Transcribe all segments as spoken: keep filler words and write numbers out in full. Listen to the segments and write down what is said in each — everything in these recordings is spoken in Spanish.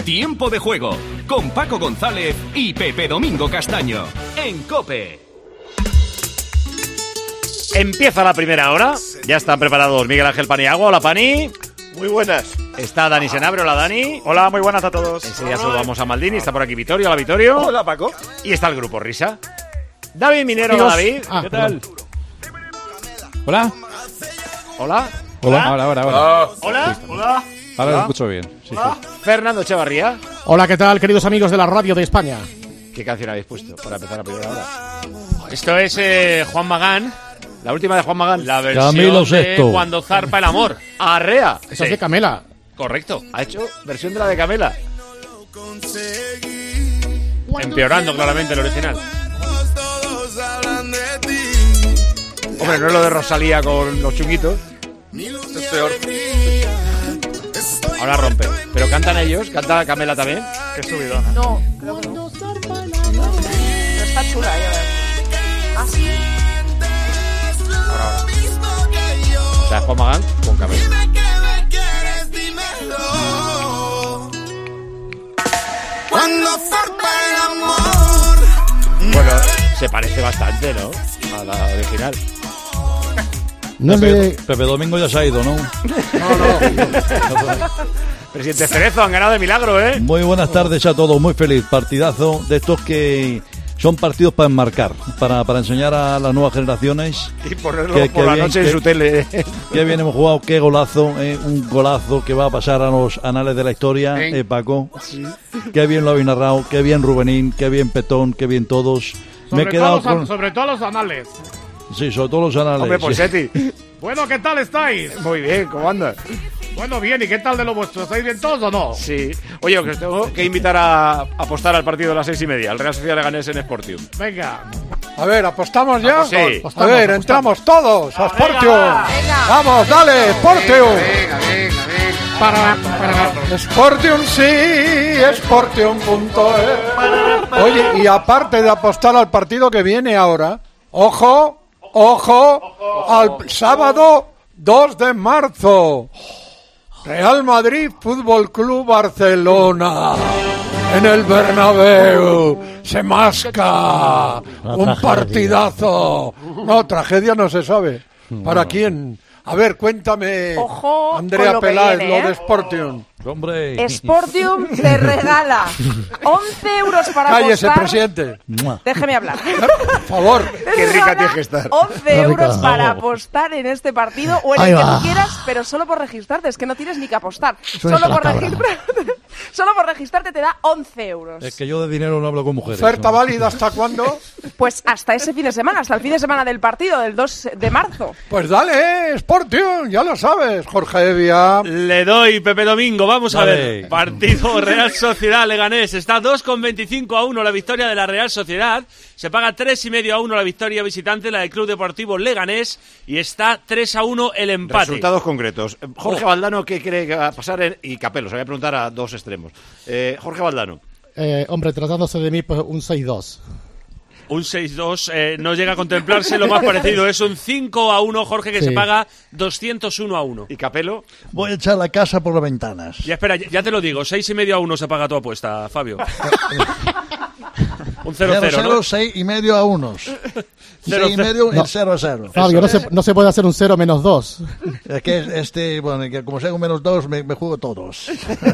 Tiempo de Juego, con Paco González y Pepe Domingo Castaño, en COPE. Empieza la primera hora. Ya están preparados Miguel Ángel Paniagua. Hola, Pani. Muy buenas. Está Dani Senabre. Hola, Dani. Hola, muy buenas a todos. Enseguida saludamos a Maldini. Está por aquí Vittorio. Hola, Vittorio. Hola, Paco. Y está el Grupo Risa. David Minero. Amigos. Hola, David. Ah, ¿Qué tal? Hola. Hola. Hola. Hola, hola, hola. Hola. Hola. Ahora lo escucho bien. Sí, Hola. sí. Fernando Echevarría. Hola, ¿qué tal, queridos amigos de la radio de España? ¿Qué canción habéis puesto para empezar la primera hora? Esto es eh, Juan Magán, La última de Juan Magán. la versión Camilo de Sesto. Cuando zarpa el amor. Arrea. Eso Sí. es de Camela. Correcto. Ha hecho versión de la de Camela. Empeorando claramente el original. Hombre, no es lo de Rosalía con los chunguitos. Esto es peor. Ahora rompe. Pero cantan ellos. Canta Camela también. Qué subidón. No, creo que no. No está chula, ya ver. Ah, sí. Ahora, ahora. O sea, Juan Magán con Camela. Cuando zarpa el amor. Bueno, se parece bastante, ¿no? A la original. No Pepe, sé. Pepe Domingo ya se ha ido, ¿no? Presidente Cerezo, han ganado de milagro, ¿eh? Muy buenas tardes a todos, muy feliz. Partidazo de estos que son partidos para enmarcar, para, para enseñar a las nuevas generaciones. Y ponerlo Qué- por qué la bien, noche en qué- su tele. Qué bien hemos jugado, qué golazo, eh, un golazo que va a pasar a los anales de la historia, Ven. eh, Paco. Qué bien lo habéis narrado, qué bien Rubenín, qué bien Petón, qué bien todos. Me he quedado con... sobre todo los anales. Sí, sobre todo los anales. Hombre, sí. Ponseti. Bueno, ¿qué tal estáis? Muy bien, ¿cómo andas? Bueno, bien, ¿y qué tal de lo vuestro? ¿Estáis bien todos o no? Sí. Oye, os tengo que invitar a apostar al partido de las seis y media, al Real Sociedad Leganés en Sportium. Venga. A ver, ¿apostamos ya? Sí. A Apostamos, ver, apostamos. entramos todos a Sportium. Venga. Vamos, dale, Sportium. Venga, venga, venga. Para, para. Sportium sí, Sportium punto es. Oye, y aparte de apostar al partido que viene ahora, ojo, ojo, al sábado dos de marzo. Real Madrid Fútbol Club Barcelona. En el Bernabéu se masca un tragedia. partidazo. No, tragedia no se sabe. ¿Para quién? A ver, cuéntame, Ojo Andrea con lo que Peláez, viene, lo de ¿eh? Sportium. Hombre. Sportium te regala once euros para Cállese, apostar. presidente. Mua. Déjeme hablar. Por favor. Qué rica tienes que estar. once euros rica. para Vamos. apostar en este partido o en Ahí el que va. tú quieras, pero solo por registrarte. Es que no tienes ni que apostar. es Solo la por, cabra. registrarte, solo por registrarte te da once euros. Es que yo de dinero no hablo con mujeres. ¿Oferta ¿no? válida hasta cuándo? Pues hasta ese fin de semana, hasta el fin de semana del partido, del dos de marzo. Pues dale, Sportium, ya lo sabes, Jorge Evia. Le doy, Pepe Domingo. Vamos a Dale. ver. Partido Real Sociedad Leganés. Está dos con veinticinco a uno la victoria de la Real Sociedad. Se paga tres y medio a uno la victoria visitante, la del Club Deportivo Leganés. Y está tres a uno el empate. Resultados concretos. Jorge Valdano, ¿qué cree que va a pasar? En... Y Capello, se voy a preguntar a dos extremos. Eh, Jorge Valdano. Eh, hombre, tratándose de mí, pues un seis dos. Un seis dos eh, no llega a contemplarse, lo más parecido es un cinco a uno, Jorge, que Sí. se paga doscientos uno a uno. ¿Y Capello? Voy a echar la casa por las ventanas. Ya espera, ya, ya te lo digo, seis y medio a uno se paga tu apuesta, Fabio. Un cero cero, ¿no? seis y medio a unos. Cero, seis y medio, No. el cero a cero. Fabio, no se, no se puede hacer un cero menos dos. Es que este, bueno, que como sea un menos dos, me, me juego todos.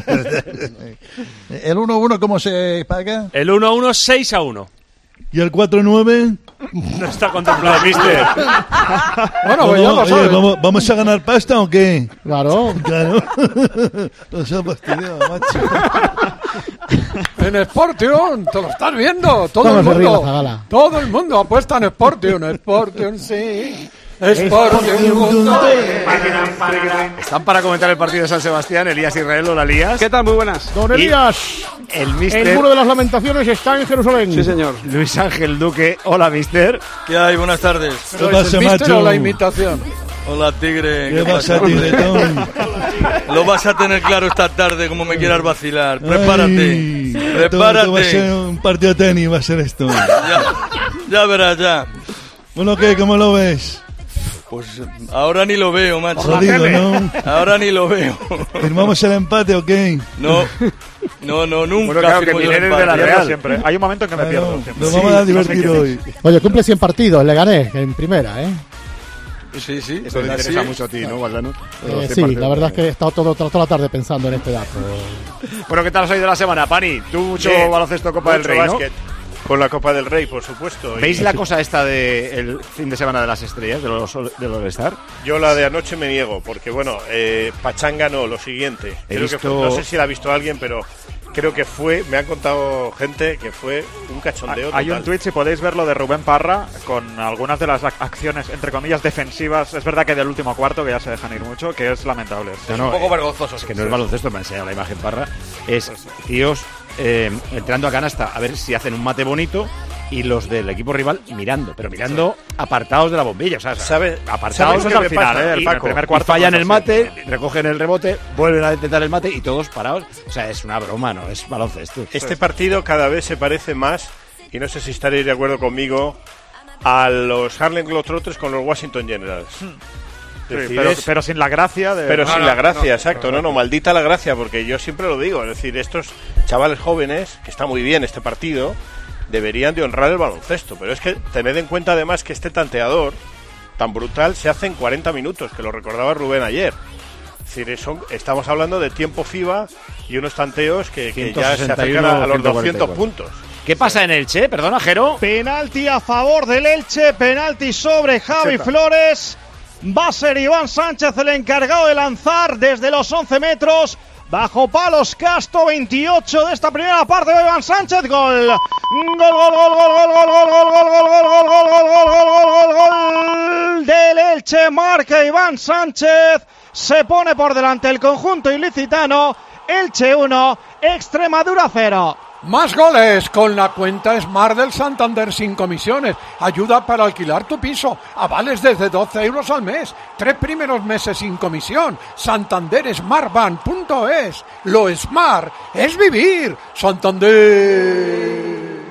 El uno uno, ¿cómo se paga? El uno a uno, seis a uno. ¿Y el cuatro nueve? No está contemplado, mister. Bueno, pues ya lo Oye, sabes. ¿vamos, ¿vamos a ganar pasta o qué? Claro. Claro. No se ha fastidiado, macho. En Sportium, te lo estás viendo, todo Vamos el arriba, mundo. Zagala. Todo el mundo apuesta en Sportium, Sportium sí. Sportium. Están para comentar el partido de San Sebastián, Elías Israel, hola Elías. ¿Qué tal? Muy buenas. Don Y Elías, El mister el muro de las lamentaciones está en Jerusalén. Sí, señor. Luis Ángel Duque, hola mister. ¿Qué hay? Buenas tardes. ¿Qué ¿Es el pasa, mister macho? o la imitación? Hola, Tigre. ¿Qué pasa, tigretón? Lo vas a tener claro esta tarde, como me quieras vacilar. Prepárate. Ay, Prepárate. esto va a ser un partido de tenis, va a ser esto. Ya, ya verás, ya. Bueno, ¿qué? ¿Cómo lo ves? Pues ahora ni lo veo, macho. Jodido, ¿no? Ahora ni lo veo. ¿Firmamos el empate o qué? No, No, no, nunca. Bueno, claro, que fuimos eres en de la paz. Real. Siempre. Hay un momento en que me Bueno, pierdo. Siempre. nos vamos a divertir hoy. Oye, cumple cien partidos, le gané en primera, ¿eh? Sí, sí. Eso te ¿verdad? interesa Sí. mucho a ti, ¿no, Valdano? Eh, sí, la verdad es que he estado todo, toda la tarde pensando en este dato. Bueno, ¿qué tal has oído la semana, Pani? Tú mucho Bien. baloncesto Copa del Mucho Rey, ¿no? básquet. Con la Copa del Rey, por supuesto. Y ¿Veis la cosa esta del fin de semana de las estrellas, de los, de los All-Star? Yo la de anoche me niego, porque bueno, eh, Pachanga no, lo siguiente. He Creo que visto- fue- no sé si la ha visto alguien, pero creo que fue, me han contado gente que fue un cachondeo Hay un total. tweet, si podéis verlo, de Rubén Parra con algunas de las ac- acciones, entre comillas, defensivas. Es verdad que del último cuarto, que ya se dejan ir mucho, que es lamentable. No, no, un poco eh, vergonzoso. Es que no es baloncesto, me ha enseñado la imagen Parra. Es tíos eh, entrando a canasta a ver si hacen un mate bonito y los del equipo rival mirando, pero mirando apartados de la bombilla. O sea, ¿Sabe- apartados ¿sabes al qué me final, pasa? ¿eh? El Y, Paco. primer Y cuarto fallan el cosas así. mate, recogen el rebote, vuelven a intentar el mate y todos parados. O sea, es una broma, ¿no? Es baloncesto. Este partido cada vez se parece más, y no sé si estaréis de acuerdo conmigo, a los Harlem Globetrotters con los Washington Generals. Sí, Es decir, pero, es- pero sin la gracia de. Pero No, sin no, la gracia, no. exacto. No, no, maldita la gracia, porque yo siempre lo digo. Es decir, estos chavales jóvenes, que está muy bien este partido, deberían de honrar el baloncesto. Pero es que tened en cuenta además que este tanteador tan brutal se hace en cuarenta minutos, que lo recordaba Rubén ayer. Es decir, son- estamos hablando de tiempo FIBA y unos tanteos que, que ya se acercan a, a los doscientos puntos. ¿Qué pasa en el Che? Perdona, Jero. Penalti a favor del Elche, penalti sobre Javi Cheta. Flores. Va a ser Iván Sánchez el encargado de lanzar desde los once metros. Bajo palos, Casto, veintiocho de esta primera parte de Iván Sánchez. Gol. Gol, gol, gol, gol, gol, gol, gol, gol, gol, gol, gol, gol, gol, gol, gol, gol, gol del Elche. Marca Iván Sánchez. Se pone por delante el conjunto ilicitano. Elche uno, Extremadura cero. Más goles con la cuenta Smart del Santander sin comisiones. Ayuda para alquilar tu piso. Avales desde doce euros al mes. Tres primeros meses sin comisión. santander smart bank punto es. Lo smart es vivir. Santander.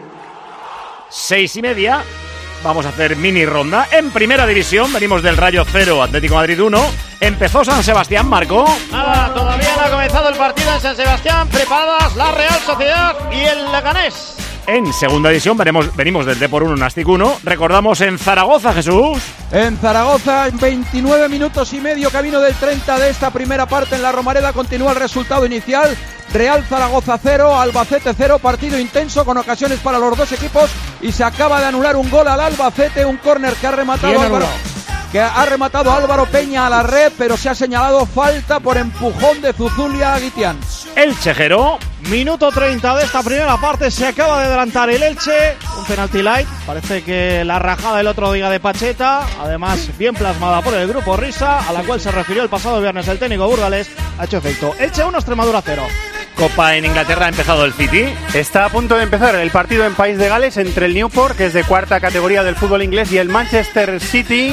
Seis y media. Vamos a hacer mini ronda. En primera división venimos del Rayo cero, Atlético Madrid uno. Empezó San Sebastián, marcó. Nada, todavía no ha comenzado el partido en San Sebastián. Preparadas la Real Sociedad y el Leganés. En segunda división venimos, venimos del Depor uno, Nastic uno. Recordamos en Zaragoza, Jesús. En Zaragoza, en veintinueve minutos y medio, camino del treinta de esta primera parte en la Romareda, continúa el resultado inicial. Real Zaragoza cero, Albacete cero, partido intenso con ocasiones para los dos equipos y se acaba de anular un gol al Albacete, un córner que ha rematado Bien Álvaro, anulado. que ha rematado Álvaro Peña a la red, pero se ha señalado falta por empujón de Zuzulia a Guitián. El Chejero. Minuto treinta de esta primera parte, se acaba de adelantar el Elche, un penalti light, parece que la rajada del otro día de Pacheta, además bien plasmada por el grupo Risa, a la cual se refirió el pasado viernes el técnico Burgales, ha hecho efecto. Elche uno, Extremadura cero. Copa en Inglaterra, ha empezado el City. Está a punto de empezar el partido en País de Gales entre el Newport, que es de cuarta categoría del fútbol inglés, y el Manchester City.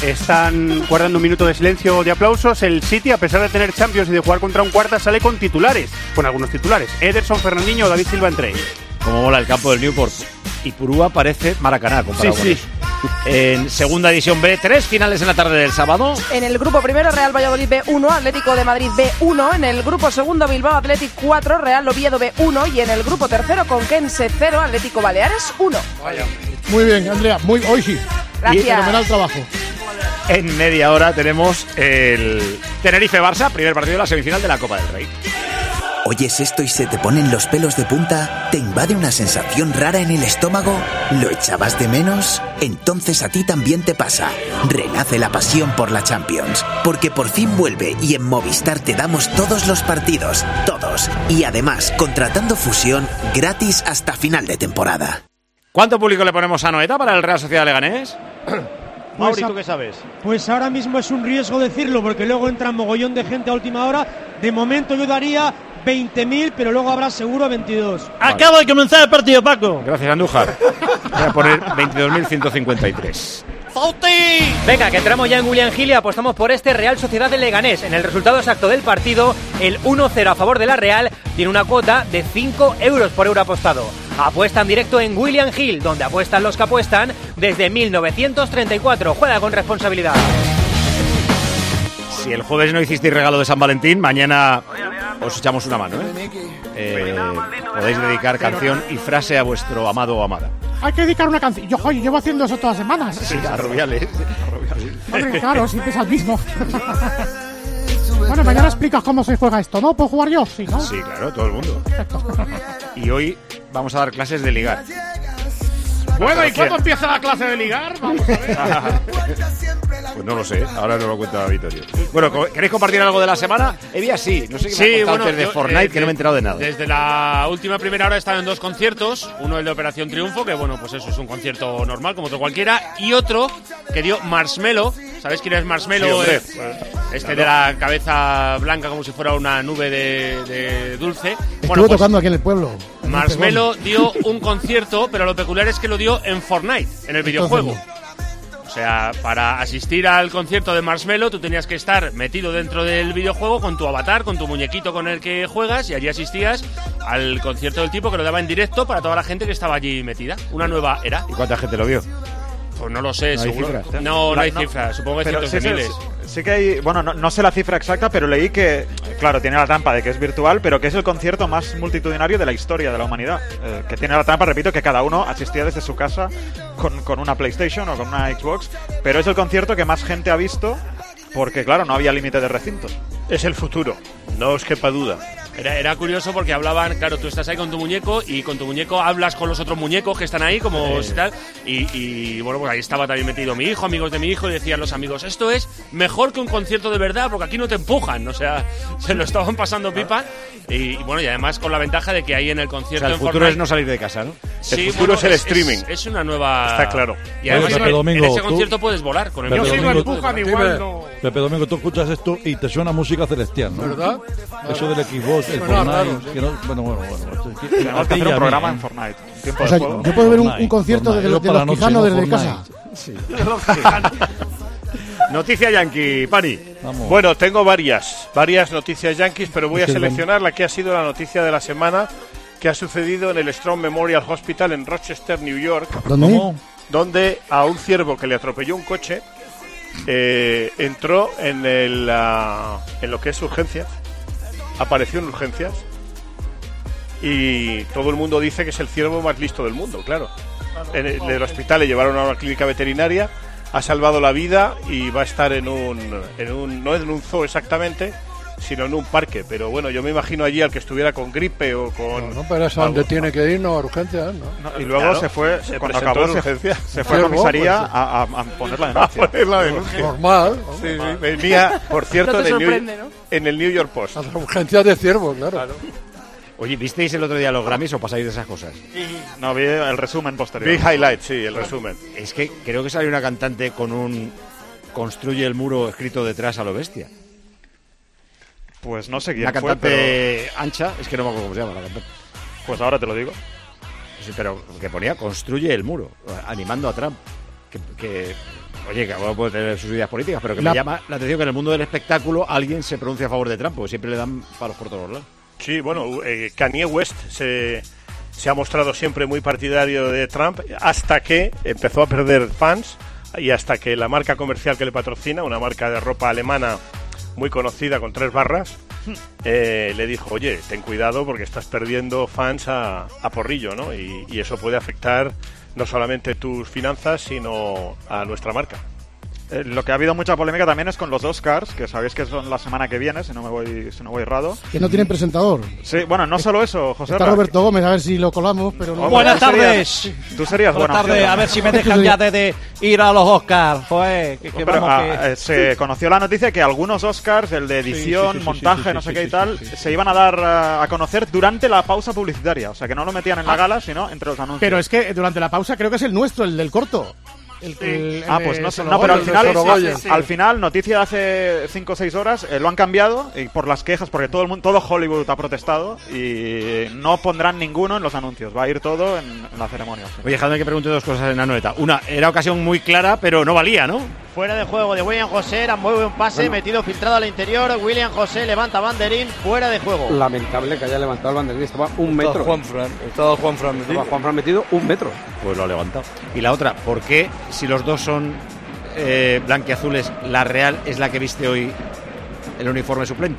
Están guardando un minuto de silencio de aplausos. El City, a pesar de tener Champions y de jugar contra un cuarta, sale con titulares, con algunos titulares. Ederson, Fernandinho o David Silva entre ellos. Como mola el campo del Newport. Y Purúa parece Maracaná comparado Sí, con sí. eso. En segunda división B, tres finales en la tarde del sábado. En el grupo primero, Real Valladolid B uno, Atlético de Madrid B uno. En el grupo segundo, Bilbao Athletic cuatro, Real Oviedo B uno. Y en el grupo tercero, Conquense cero, Atlético Baleares uno. Muy bien, Andrea. Muy, hoy sí. Gracias. Fenomenal trabajo. En media hora tenemos el Tenerife-Barça, primer partido de la semifinal de la Copa del Rey. ¿Oyes esto y se te ponen los pelos de punta? ¿Te invade una sensación rara en el estómago? ¿Lo echabas de menos? Entonces a ti también te pasa. Renace la pasión por la Champions, porque por fin vuelve y en Movistar te damos todos los partidos, todos. Y además, contratando Fusión, gratis hasta final de temporada. ¿Cuánto público le ponemos a Noeta para el Real Sociedad Leganés? Mauri, ¿tú qué sabes? Pues ahora mismo es un riesgo decirlo, porque luego entra un mogollón de gente a última hora. De momento yo daría veinte mil, pero luego habrá seguro veintidós. Acaba de comenzar el partido, Paco. Gracias, Andújar. Voy a poner veintidós mil ciento cincuenta y tres. ¡Fauti! Venga, que entramos ya en William Hill y apostamos por este Real Sociedad de Leganés. En el resultado exacto del partido, el uno cero a favor de la Real tiene una cuota de cinco euros por euro apostado. Apuesta en directo en William Hill, donde apuestan los que apuestan desde mil novecientos treinta y cuatro. Juega con responsabilidad. Si el jueves no hicisteis regalo de San Valentín, mañana os echamos una mano, ¿eh? eh, podéis dedicar canción y frase a vuestro amado o amada. Hay que dedicar una canción. Yo, oye, llevo haciendo eso todas las semanas. Sí, a Rubiales. Hombre, claro, siempre es al mismo. Bueno, mañana explicas cómo se juega esto, ¿no? ¿Puedo jugar yo? Sí, ¿no? Sí, claro, todo el mundo. Perfecto. Y hoy vamos a dar clases de ligar. Bueno, ¿y cuándo empieza la clase de ligar? Vamos a ver. Pues no lo sé, ahora nos lo cuenta Vittorio. Bueno, ¿queréis compartir algo de la semana? Evia sí, no sé qué Sí, me ha contado bueno, antes de yo, Fortnite, eh, que no me he enterado de nada. Desde la última primera hora he estado en dos conciertos. Uno el de Operación Triunfo, que bueno, pues eso es un concierto normal, como otro cualquiera. Y otro que dio Marshmello. ¿Sabéis quién es Marshmello? Sí, hombre. Eh, este de la cabeza blanca como si fuera una nube de, de dulce. Estuve Bueno, pues tocando aquí en el pueblo. Marshmello dio un concierto, pero lo peculiar es que lo dio en Fortnite, en el videojuego. O sea, para asistir al concierto de Marshmello tú tenías que estar metido dentro del videojuego con tu avatar, con tu muñequito con el que juegas, y allí asistías al concierto del tipo que lo daba en directo para toda la gente que estaba allí metida. Una nueva era. ¿Y cuánta gente lo vio? Pues no lo sé, ¿No hay seguro. cifras? No, no hay No, cifras. Supongo que pero cientos sí, de sí, miles. sí, sí que hay, bueno, no, no sé la cifra exacta, pero leí que, claro, tiene la trampa de que es virtual, pero que es el concierto más multitudinario de la historia de la humanidad. Eh, que tiene la trampa, repito, que cada uno asistía desde su casa con, con una PlayStation o con una Xbox, pero es el concierto que más gente ha visto porque, claro, no había límite de recintos. Es el futuro, no os quepa duda. Era, era curioso porque hablaban, claro, tú estás ahí con tu muñeco y con tu muñeco hablas con los otros muñecos que están ahí, como Sí. tal. Y, y bueno, pues ahí estaba también metido mi hijo, amigos de mi hijo, y decían los amigos, esto es mejor que un concierto de verdad porque aquí no te empujan. O sea, se lo estaban pasando pipa. Y, y bueno, y además con la ventaja de que ahí en el O concierto sea, el en futuro Fortnite, es no salir de casa, ¿no? sí, el futuro bueno, es el streaming. Es, es una nueva... Está claro. Y además Oye, en, Pepe Domingo, en ese tú- concierto puedes volar con el Pepe mío. Domingo, Sí, tú- puedes volar. igual no. Pepe Domingo, tú escuchas esto y te suena música celestial, ¿no? ¿Verdad? Eso del Xbox, el Suena Fortnite, raro, sí. que no, bueno, bueno, bueno. Tenemos que hacer un programa en Fortnite. un tiempo O de sea, juego. yo puedo ver un, Fortnite, un concierto Fortnite, de, yo de para los la noche, Quijanos no desde Fortnite. casa. Noticia yankee, Pani. Vamos. Bueno, tengo varias, varias noticias yankees, pero voy a Es que seleccionar la que ha sido la noticia de la semana que ha sucedido en el Strong Memorial Hospital en Rochester, New York, ¿Dónde? ¿Cómo? donde a un ciervo que le atropelló un coche eh, entró en, el, ah, en lo que es urgencias, apareció en urgencias y todo el mundo dice que es el ciervo más listo del mundo, claro. En el, del hospital le llevaron a una clínica veterinaria, ha salvado la vida y va a estar en un, en un no en un zoo exactamente, sino en un parque. Pero bueno, yo me imagino allí al que estuviera con gripe o con... No, pero es a donde tiene que ir, no a urgencias, ¿no? No, y luego Claro, se fue, se cuando presentó acabó, en se, urgencias. se fue a Ciervo, comisaría pues, a, a- a poner la A denuncia. poner la denuncia. Normal. ¿no? Sí, sí, venía, por cierto, No te de New- sorprende, ¿no? en el New York Post. A las urgencias de ciervo, claro. Oye, ¿visteis el otro día los Grammys o pasáis de esas cosas? No, vi el resumen posterior. Big highlight, sí, el resumen. Es que creo que salió una cantante con un construye el muro escrito detrás a lo bestia. Pues no sé quién Una fue, cantante ancha, es que no me acuerdo cómo se llama la cantante. pero pues ahora te lo digo. Sí, pero que ponía construye el muro, animando a Trump. Que, que oye, que ahora puede tener sus ideas políticas, pero que La- me llama la atención que en el mundo del espectáculo alguien se pronuncia a favor de Trump, porque siempre le dan palos por todos lados. Sí, bueno, eh, Kanye West se, se ha mostrado siempre muy partidario de Trump hasta que empezó a perder fans y hasta que la marca comercial que le patrocina, una marca de ropa alemana muy conocida con tres barras, eh, le dijo, oye, ten cuidado porque estás perdiendo fans a, a porrillo, ¿no? Y, y eso puede afectar no solamente tus finanzas, sino a nuestra marca. Eh, lo que ha habido mucha polémica también es con los Oscars, que sabéis que son la semana que viene, si no me voy, si no voy errado. Que no tienen presentador. Sí, bueno, no solo eso, José. Está Roberto Gómez, a ver si lo colamos, pero no. Hombre, Buenas tú serías- tardes. Tú serías Buenas buena tardes, opción. a ver si me dejan ya de, de ir a los Oscars. Joder, que, que Pero, vamos ah, que... eh, se conoció la noticia que algunos Oscars, el de edición, sí, sí, sí, montaje, sí, sí, no sé sí, qué sí, y tal, sí, sí. se iban a dar ah, a conocer durante la pausa publicitaria. O sea, que no lo metían en la gala, sino entre los anuncios. Pero es que durante la pausa creo que es el nuestro, el del corto. El, el- Ah, el pues de no sé, Sorogoyen, no, pero al el de final, Sorogoyen. al, al final, noticia de hace cinco o seis horas, eh, lo han cambiado y por las quejas, porque todo el mundo, todo Hollywood ha protestado y no pondrán ninguno en los anuncios, va a ir todo en, en la ceremonia. sí. Oye, déjame que pregunte dos cosas en Anoeta. Una, era ocasión muy clara, pero no valía, ¿no? Fuera de juego de William José, era muy buen pase, Bueno. metido filtrado al interior. William José levanta banderín, fuera de juego. Lamentable que haya levantado el banderín, estaba un Estaba metro. Juanfran, estaba Juanfran metido. Estaba Juanfran metido un metro. Pues lo ha levantado. Y la otra, ¿por qué, si los dos son eh, blanquiazules, la Real es la que viste hoy el uniforme suplente?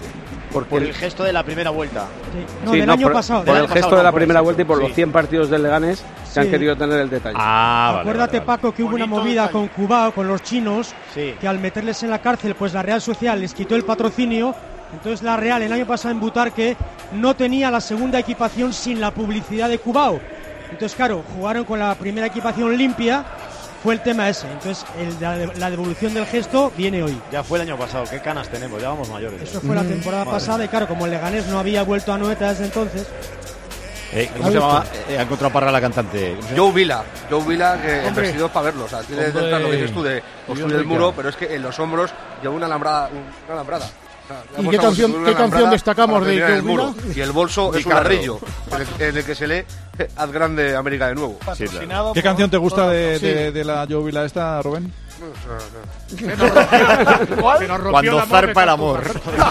Porque por el gesto de la primera vuelta. No, sí, del no, año por, pasado. por del el año gesto pasado, de la no, por primera el- vuelta y por sí. los cien partidos del Leganés que han Sí. querido tener el detalle. Ah, vale. Acuérdate, vale, vale. Paco, que hubo una movida con Cubao, con los chinos, Sí. que al meterles en la cárcel, pues la Real Sociedad les quitó el patrocinio. Entonces la Real el año pasado en Butarque no tenía la segunda equipación sin la publicidad de Cubao. Entonces, claro, jugaron con la primera equipación limpia, fue el tema ese. Entonces, el, la, la devolución del gesto viene hoy. Ya fue el año pasado, qué canas tenemos, ya vamos mayores. Eso fue la temporada Madre pasada y claro, como el Leganés no había vuelto a Noeta desde entonces. Eh, ¿Cómo se llamaba? Eh, ha encontrado Parra la cantante. ¿Cómo se llama? Joe Vila, Joe Vila, que el Hombre. vestido es para verlo. O sea, tiene Hombre. detrás lo que dices tú de construir el rica. muro, pero es que en los hombros lleva una alambrada. Una alambrada. O sea, ¿Y hemos qué como canción- si tuviera qué una canción alambrada destacamos para de terminar Joe el muro? Vila? Y el bolso es un Ricardo. ladrillo en el, en el que se lee haz grande América de nuevo. ¿Qué canción te gusta de, de, de la Jovila esta, Rubén? Cuando zarpa el amor.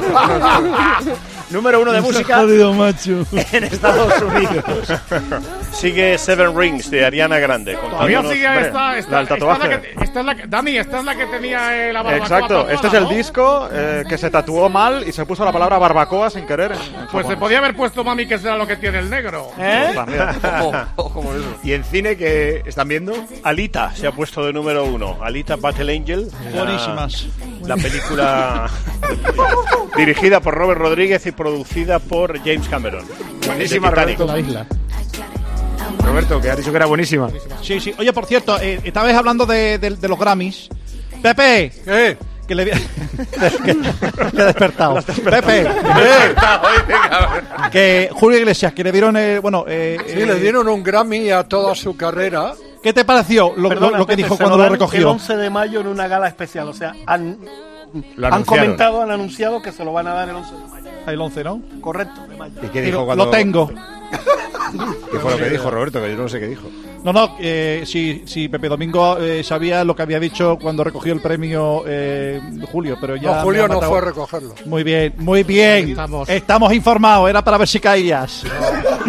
Número uno de Nos ha música jodido, macho. en Estados Unidos. Sigue Seven Rings de Ariana Grande. Todavía contándonos- sigue Hombre, esta, esta, la del esta es tatuaje. la que, esta es la que- Dani, esta es la que tenía eh, la barbacoa Exacto, tatuada, este es el ¿no? disco eh, que se tatuó mal y se puso la palabra barbacoa sin querer. En, en Pues Japón. se podía haber puesto mami que será lo que tiene el negro. ¿Eh? También. ¿Y en cine que están viendo? Alita se ha puesto de número uno. Alita Battle Angel. la- Buenísimas. La película dirigida por Robert Rodríguez y producida por James Cameron. Buenísima, De Titanic. Roberto. La isla. Roberto, que ha dicho que era buenísima. Sí, sí. Oye, por cierto, eh, estabais hablando de, de- de los Grammys. Pepe. ¿Qué? Que le... que, que ha despertado. Pepe. Que Julio Iglesias, que le dieron... eh, bueno, eh, Sí, eh, le dieron un Grammy a toda su carrera. ¿Qué te pareció lo, lo- lo que dijo cuando lo El recogió? once de mayo en una gala especial. O sea, han, Lo han anunciaron. comentado, han anunciado que se lo van a dar el once de mayo. El once, ¿no? Correcto, de mayo. ¿Y qué Y dijo lo, cuando- lo tengo. ¿Qué fue lo que dijo Roberto? Que yo no sé qué dijo. No, no, eh, si, si Pepe Domingo eh, sabía lo que había dicho cuando recogió el premio eh, Julio, pero ya... No, me Julio ha no matado. fue a recogerlo. Muy bien, muy bien. Estamos. Estamos informados, era para ver si caías. De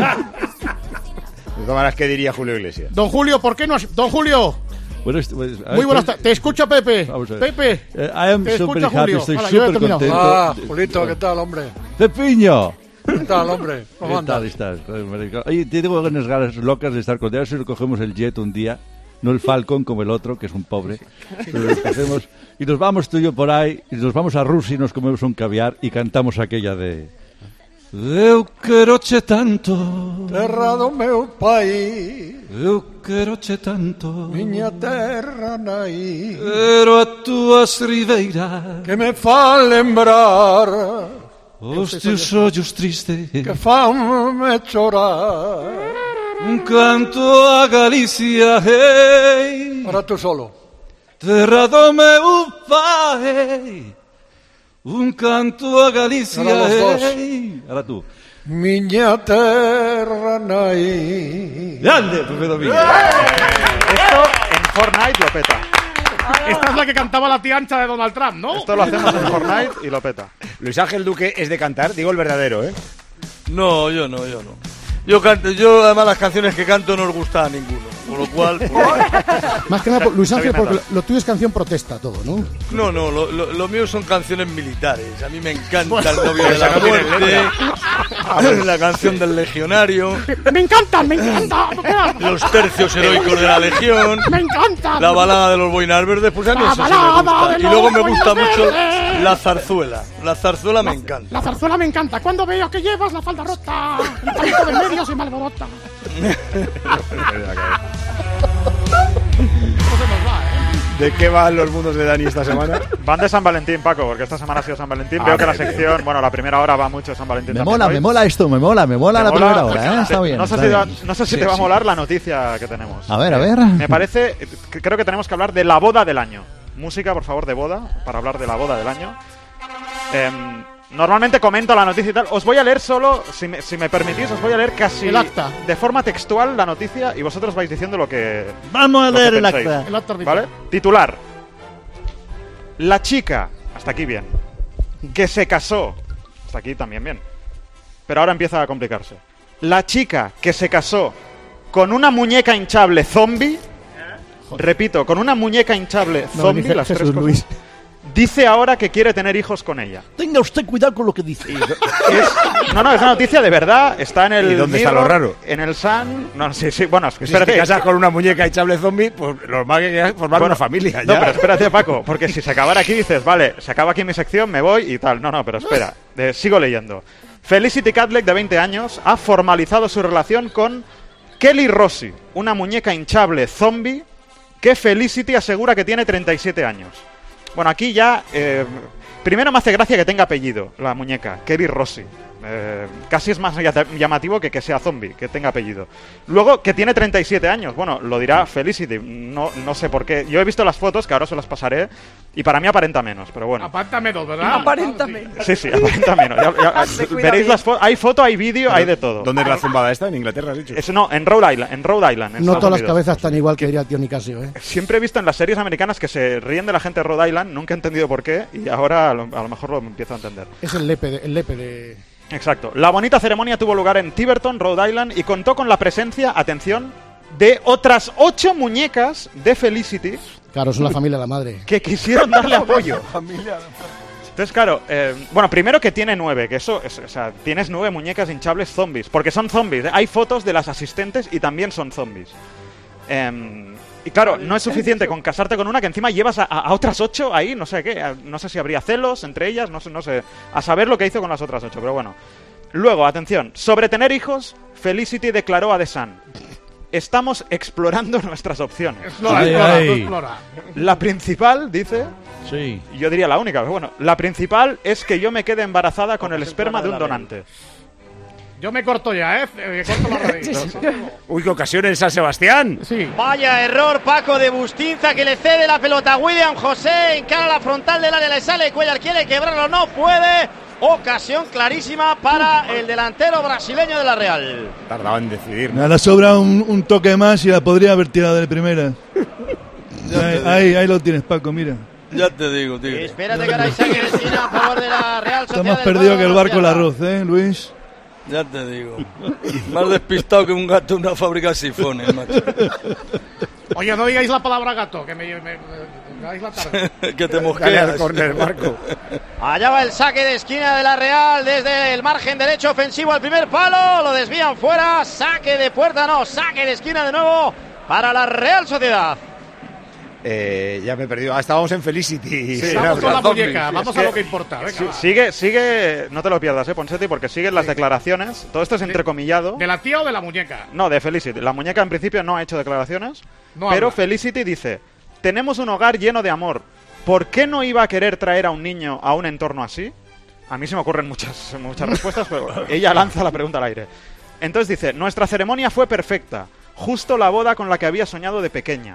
todas maneras, ¿qué diría Julio Iglesias? Don Julio, ¿por qué no has... Don Julio, Bueno, est- pues, a ver, muy buenas pues, tardes. Te escucha Pepe. Vamos a ver. Pepe. Eh, I am te super escucha happy, Julio. estoy Hala, yo ya he súper terminado. contento. Ah, Julito, ¿qué tal, hombre? ¡Pepiño! ¿Qué tal, hombre? ¿Cómo ¿Qué andas? tal estás? Joder, marica. Oye, te tengo unas ganas locas de estar contigo. A ver si recogemos el jet un día. No el Falcon como el otro, que es un pobre. Pero lo cogemos y nos vamos tú y yo por ahí. Y nos vamos a Rusia y nos comemos un caviar y cantamos aquella de... Eu quero che tanto, Terra do meu país, eu quero che tanto, miña terra naí, pero a túas ribeiras que me fa lembrar os teus ollos tristes, que fanme chorar. un canto a Galicia, hey, Ahora tú solo. terra do meu pai, un canto a Galicia, Ahora los dos. hey. Ahora tú. Miña terra naí. Grande, Pepe Domingo. Esto en Fortnite lo peta. Esta es la que cantaba la tía ancha de Donald Trump, ¿no? Esto lo hacemos en Fortnite y lo peta. Luis Ángel Duque es de cantar, digo el verdadero, ¿eh? No, yo no, yo no. Yo canto, yo además las canciones que canto no os gusta a ninguno, con lo cual... pues, Más que nada, por- Luis Ángel, Heavy porque metal. lo tuyo es canción protesta todo, ¿no? no, no, lo, lo, lo mío son canciones militares. A mí me encanta el novio de esa la no tiene muerte, la canción del legionario, Me encantan, me encanta. los tercios heroicos de la legión, Me encanta. la balada de los boinas verdes, pues a mí La eso sí me balada gusta. de Y luego los me gusta boinas mucho verdes. la zarzuela. La zarzuela me encanta. La zarzuela me encanta. Cuando veo que llevas la falda rota, el palito del medio se me alborota. ¿De qué van los mundos de Dani esta semana? Van de San Valentín, Paco, porque esta semana ha sido San Valentín. Ah, Veo que la bien, sección, bueno, la primera hora va mucho de San Valentín. Me también mola, hoy. me mola esto, me mola, me mola ¿Te la mola? primera hora, ¿eh? Está bien. No sé, está si, da- bien. no sé si Sí, te va a sí. molar la noticia que tenemos. A ver, a ver. Me parece, eh, que- creo que tenemos que hablar de la boda del año. Música, por favor, de boda, para hablar de la boda del año. Em, normalmente comento la noticia y tal. Os voy a leer solo, si me, si me permitís, os voy a leer casi El acta. de forma textual la noticia y vosotros vais diciendo lo que. Vamos a lo que leer el pensáis. acta. El acta ¿Vale? Titular. La chica, hasta aquí bien, que se casó, hasta aquí también bien, pero ahora empieza a complicarse. La chica que se casó con una muñeca hinchable zombie, repito, con una muñeca hinchable No, zombie, dije las tres Jesús cosas, Luis. dice ahora que quiere tener hijos con ella. Tenga usted cuidado con lo que dice. Es, no, no, es una noticia de verdad. Está en el ¿Y dónde está Mirror, lo raro? En el Sun. No, sí, sí. Bueno, Si espérate. te casas con una muñeca hinchable zombie, pues lo normal que es formar Bueno, una familia. No, ya. pero espérate, Paco, porque si se acabara aquí dices, vale, se acaba aquí mi sección, me voy y tal. No, no, pero espera, de- sigo leyendo. Felicity Catlett, de veinte años, ha formalizado su relación con Kelly Rossi, una muñeca hinchable zombie que Felicity asegura que tiene treinta y siete años. Bueno, aquí ya... eh, primero me hace gracia que tenga apellido, la muñeca, Kelly Rossi. Eh, casi es más ya- llamativo que que sea zombie, que tenga apellido. Luego, que tiene treinta y siete años. Bueno, lo dirá Felicity. No, no sé por qué. Yo he visto las fotos, que ahora se las pasaré, y para mí aparenta menos, pero bueno. Aparenta menos, ¿verdad? Aparenta menos. Sí, sí, aparenta menos. Ya- ya- Se cuida veréis bien. las fotos. Hay foto, hay vídeo, hay de todo. ¿Dónde es la zumbada esta? ¿En Inglaterra has dicho? Es, no, en Rhode Island. En Rhode Island en No Estados todas las Unidos. cabezas tan igual que diría el tío Nicasio, ¿eh? Siempre he visto en las series americanas que se ríen de la gente de Rhode Island, nunca he entendido por qué, y ahora a lo, a lo mejor lo empiezo a entender. Es el lepe de... El lepe de... Exacto. La bonita ceremonia tuvo lugar en Tiverton, Rhode Island, y contó con la presencia, atención, de otras ocho muñecas de Felicity Claro, son la familia de la madre. que quisieron darle apoyo. Familia. Entonces, claro, eh, bueno, primero que tiene nueve, que eso, es, o sea, tienes nueve muñecas hinchables zombies, porque son zombies. ¿eh? Hay fotos de las asistentes y también son zombies. Em, y claro, no es suficiente con casarte con una que encima llevas a, a- a otras ocho ahí, no sé qué, a- no sé si habría celos entre ellas, no sé, no sé, a saber lo que hizo con las otras ocho, pero bueno. Luego, atención, sobre tener hijos, Felicity declaró a The Sun: estamos explorando nuestras opciones. Explora, Ay, explora, ay. tú explora. La principal, dice, Sí. yo diría la única, pero bueno, la principal es que yo me quede embarazada con el esperma de un donante. Yo me corto ya, ¿eh? Me corto la raíz. Uy, qué ocasión en San Sebastián. Sí. Vaya error, Paco, de Bustinza, que le cede la pelota a William José. Encara la frontal del área, le sale Cuellar, quiere quebrarlo, no puede. Ocasión clarísima para el delantero brasileño de la Real. Tardaba en decidir. Ahora sobra un, un toque más y la podría haber tirado de primera. Ahí, ahí, ahí lo tienes, Paco, mira. Ya te digo, tío. Espérate que ahora hay saque de esquina a favor de la Real Está Sociedad. más del perdido que el cuadro barco el donostiarra. arroz, ¿eh, Luis? Ya te digo. Más despistado que un gato en una fábrica de sifones, macho. Oye, no digáis la palabra gato, que me, me, me- me dais la tarde. Que te Dale al mosqueas. córner, Marco. Allá va el saque de esquina de la Real desde el margen derecho ofensivo al primer palo. Lo desvían fuera. Saque de puerta, no. Saque de esquina de nuevo para la Real Sociedad. Eh, ya me he perdido. Ah, estábamos en Felicity. Sí, Vamos con la zombies. muñeca, vamos Es a que- lo que importa. Venga, Sí, va. sigue, sigue, no te lo pierdas, eh, Ponseti, porque siguen las declaraciones. Todo esto es entrecomillado. ¿De la tía o de la muñeca? No, de Felicity. La muñeca en principio no ha hecho declaraciones, No pero habla. Felicity dice: tenemos un hogar lleno de amor. ¿Por qué no iba a querer traer a un niño a un entorno así? A mí se me ocurren muchas, muchas respuestas, pero ella lanza la pregunta al aire. Entonces dice: nuestra ceremonia fue perfecta, justo la boda con la que había soñado de pequeña.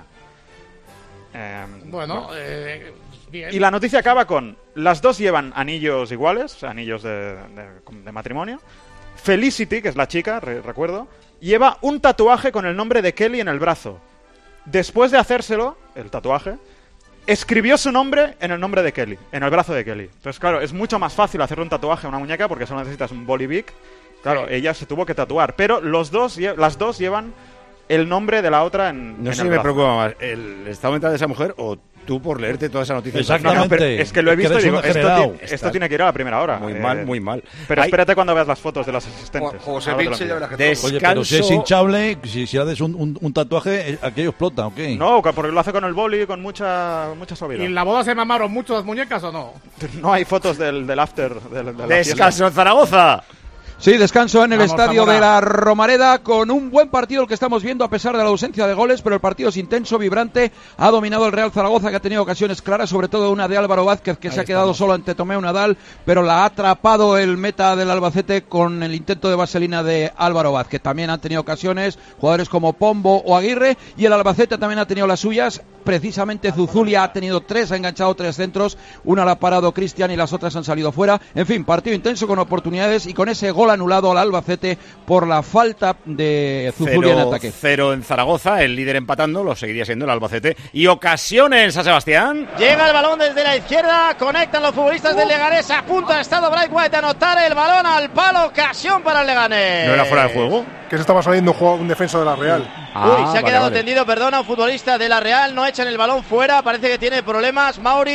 Em, Bueno, eh, bien. y la noticia acaba con: las dos llevan anillos iguales, o sea, anillos de, de- de matrimonio. Felicity, que es la chica, re- recuerdo, lleva un tatuaje con el nombre de Kelly en el brazo. Después de hacérselo, el tatuaje, escribió su nombre en el nombre de Kelly, en el brazo de Kelly. Entonces, claro, es mucho más fácil hacerle un tatuaje a una muñeca porque solo necesitas un bolivic. Claro, ella se tuvo que tatuar, pero los dos, lle- las dos llevan el nombre de la otra en, No en sé el si me brazo. preocupa más el estado mental de esa mujer o tú por leerte toda esa noticia. Exactamente. No, no, pero es que lo he Es que visto y eres digo, un esto, degenerado. ti- esto tiene que ir a la primera hora. Muy Eh, mal, muy mal. Pero Hay- espérate cuando veas las fotos de las asistentes. José Ahora te lo Pinche, ya envío. verás que Des- todo. Oye, pero si es Descanso. hinchable, si, si haces un, un, un tatuaje, eh, aquello explota, ¿ok? No, porque lo hace con el boli con mucha mucha ¿Y suavidad. en la boda se mamaron mucho las muñecas o no? No hay fotos del, del after. Del, de la fiesta. Descanso en Zaragoza. Sí, descanso en el Vamos, estadio Zamora. de la Romareda con un buen partido el que estamos viendo a pesar de la ausencia de goles, pero el partido es intenso, vibrante, ha dominado el Real Zaragoza que ha tenido ocasiones claras, sobre todo una de Álvaro Vázquez que se ha quedado solo ante Tomeu Nadal, pero la ha atrapado el meta del Albacete con el intento de vaselina de Álvaro Vázquez. También han tenido ocasiones jugadores como Pombo o Aguirre y el Albacete también ha tenido las suyas. Precisamente Zuzulia ha tenido tres, ha enganchado tres centros, una la ha parado Cristian y las otras han salido fuera. En fin, partido intenso con oportunidades y con ese gol anulado al Albacete por la falta de Zuzulia en Cero, ataque. cero en Zaragoza, el líder empatando, lo seguiría siendo el Albacete. Y ocasiones en San Sebastián. Llega el balón desde la izquierda, conectan los futbolistas del Leganés, a punto ha estado Bright White de anotar el balón al palo, ocasión para el Leganés. ¿No era fuera de juego? Que se estaba saliendo un, juego, un defensa de la Real. Uy, se ha quedado tendido, perdona, un futbolista de la Real, no echan el balón fuera, parece que tiene problemas, Mauri,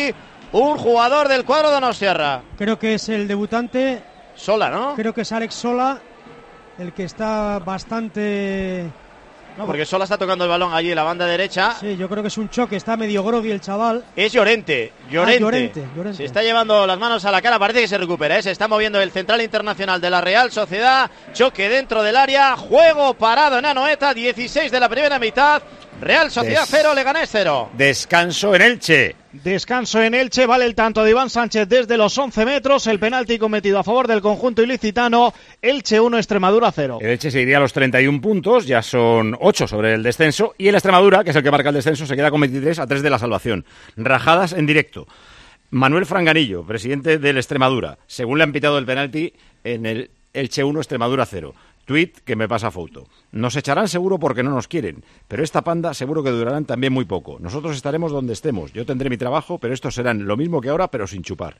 un jugador del cuadro de Donostiarra. Creo que es el debutante. Sola, ¿no? Creo que es Alex Sola, el que está bastante... No, porque Sola está tocando el balón allí en la banda derecha. Sí, yo creo que es un choque, está medio groggy el chaval. Es Llorente, Llorente. Ah, Llorente, Llorente. Se está llevando las manos a la cara, parece que se recupera, ¿eh? Se está moviendo el central internacional de la Real Sociedad. Choque dentro del área, juego parado en Anoeta, dieciséis de la primera mitad. Real Sociedad Des... cero, Leganés cero. Descanso en Elche. Descanso en Elche, vale el tanto de Iván Sánchez desde los once metros, el penalti cometido a favor del conjunto ilicitano. Elche uno, Extremadura cero. El Elche se iría a los treinta y un puntos, ya son ocho sobre el descenso, y el Extremadura, que es el que marca el descenso, se queda con veintitrés a tres de la salvación. Rajadas en directo. Manuel Franganillo, presidente del Extremadura, según le han pitado el penalti en el Elche uno, Extremadura cero. Tweet que me pasa foto. Nos echarán seguro porque no nos quieren, pero esta panda seguro que durarán también muy poco. Nosotros estaremos donde estemos. Yo tendré mi trabajo, pero estos serán lo mismo que ahora, pero sin chupar.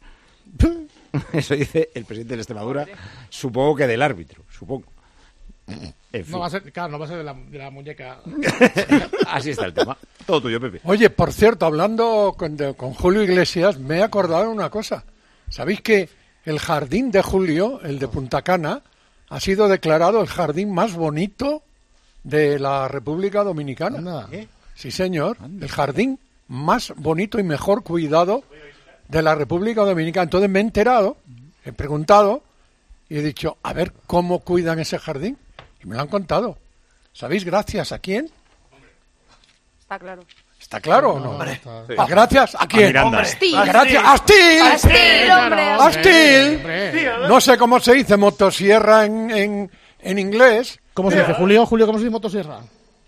Eso dice el presidente de Extremadura, supongo que del árbitro, supongo. En fin. No va a ser, claro, no va a ser de la, de la muñeca. Así está el tema. Todo tuyo, Pepe. Oye, por cierto, hablando con, de, con Julio Iglesias, me he acordado de una cosa. ¿Sabéis que el jardín de Julio, el de Punta Cana, ha sido declarado el jardín más bonito de la República Dominicana? ¿Eh? Sí, señor. El jardín más bonito y mejor cuidado de la República Dominicana. Entonces me he enterado, he preguntado y he dicho, a ver cómo cuidan ese jardín. Y me lo han contado. ¿Sabéis gracias a quién? Está claro. ¿Está claro o no? Hombre. Sí. ¿A gracias a quién? A Miranda. A gracias a Steel. A Steel, hombre. A Steel. No sé cómo se dice motosierra en, en, en inglés. ¿Cómo se dice, Julio? Julio, ¿cómo se dice motosierra?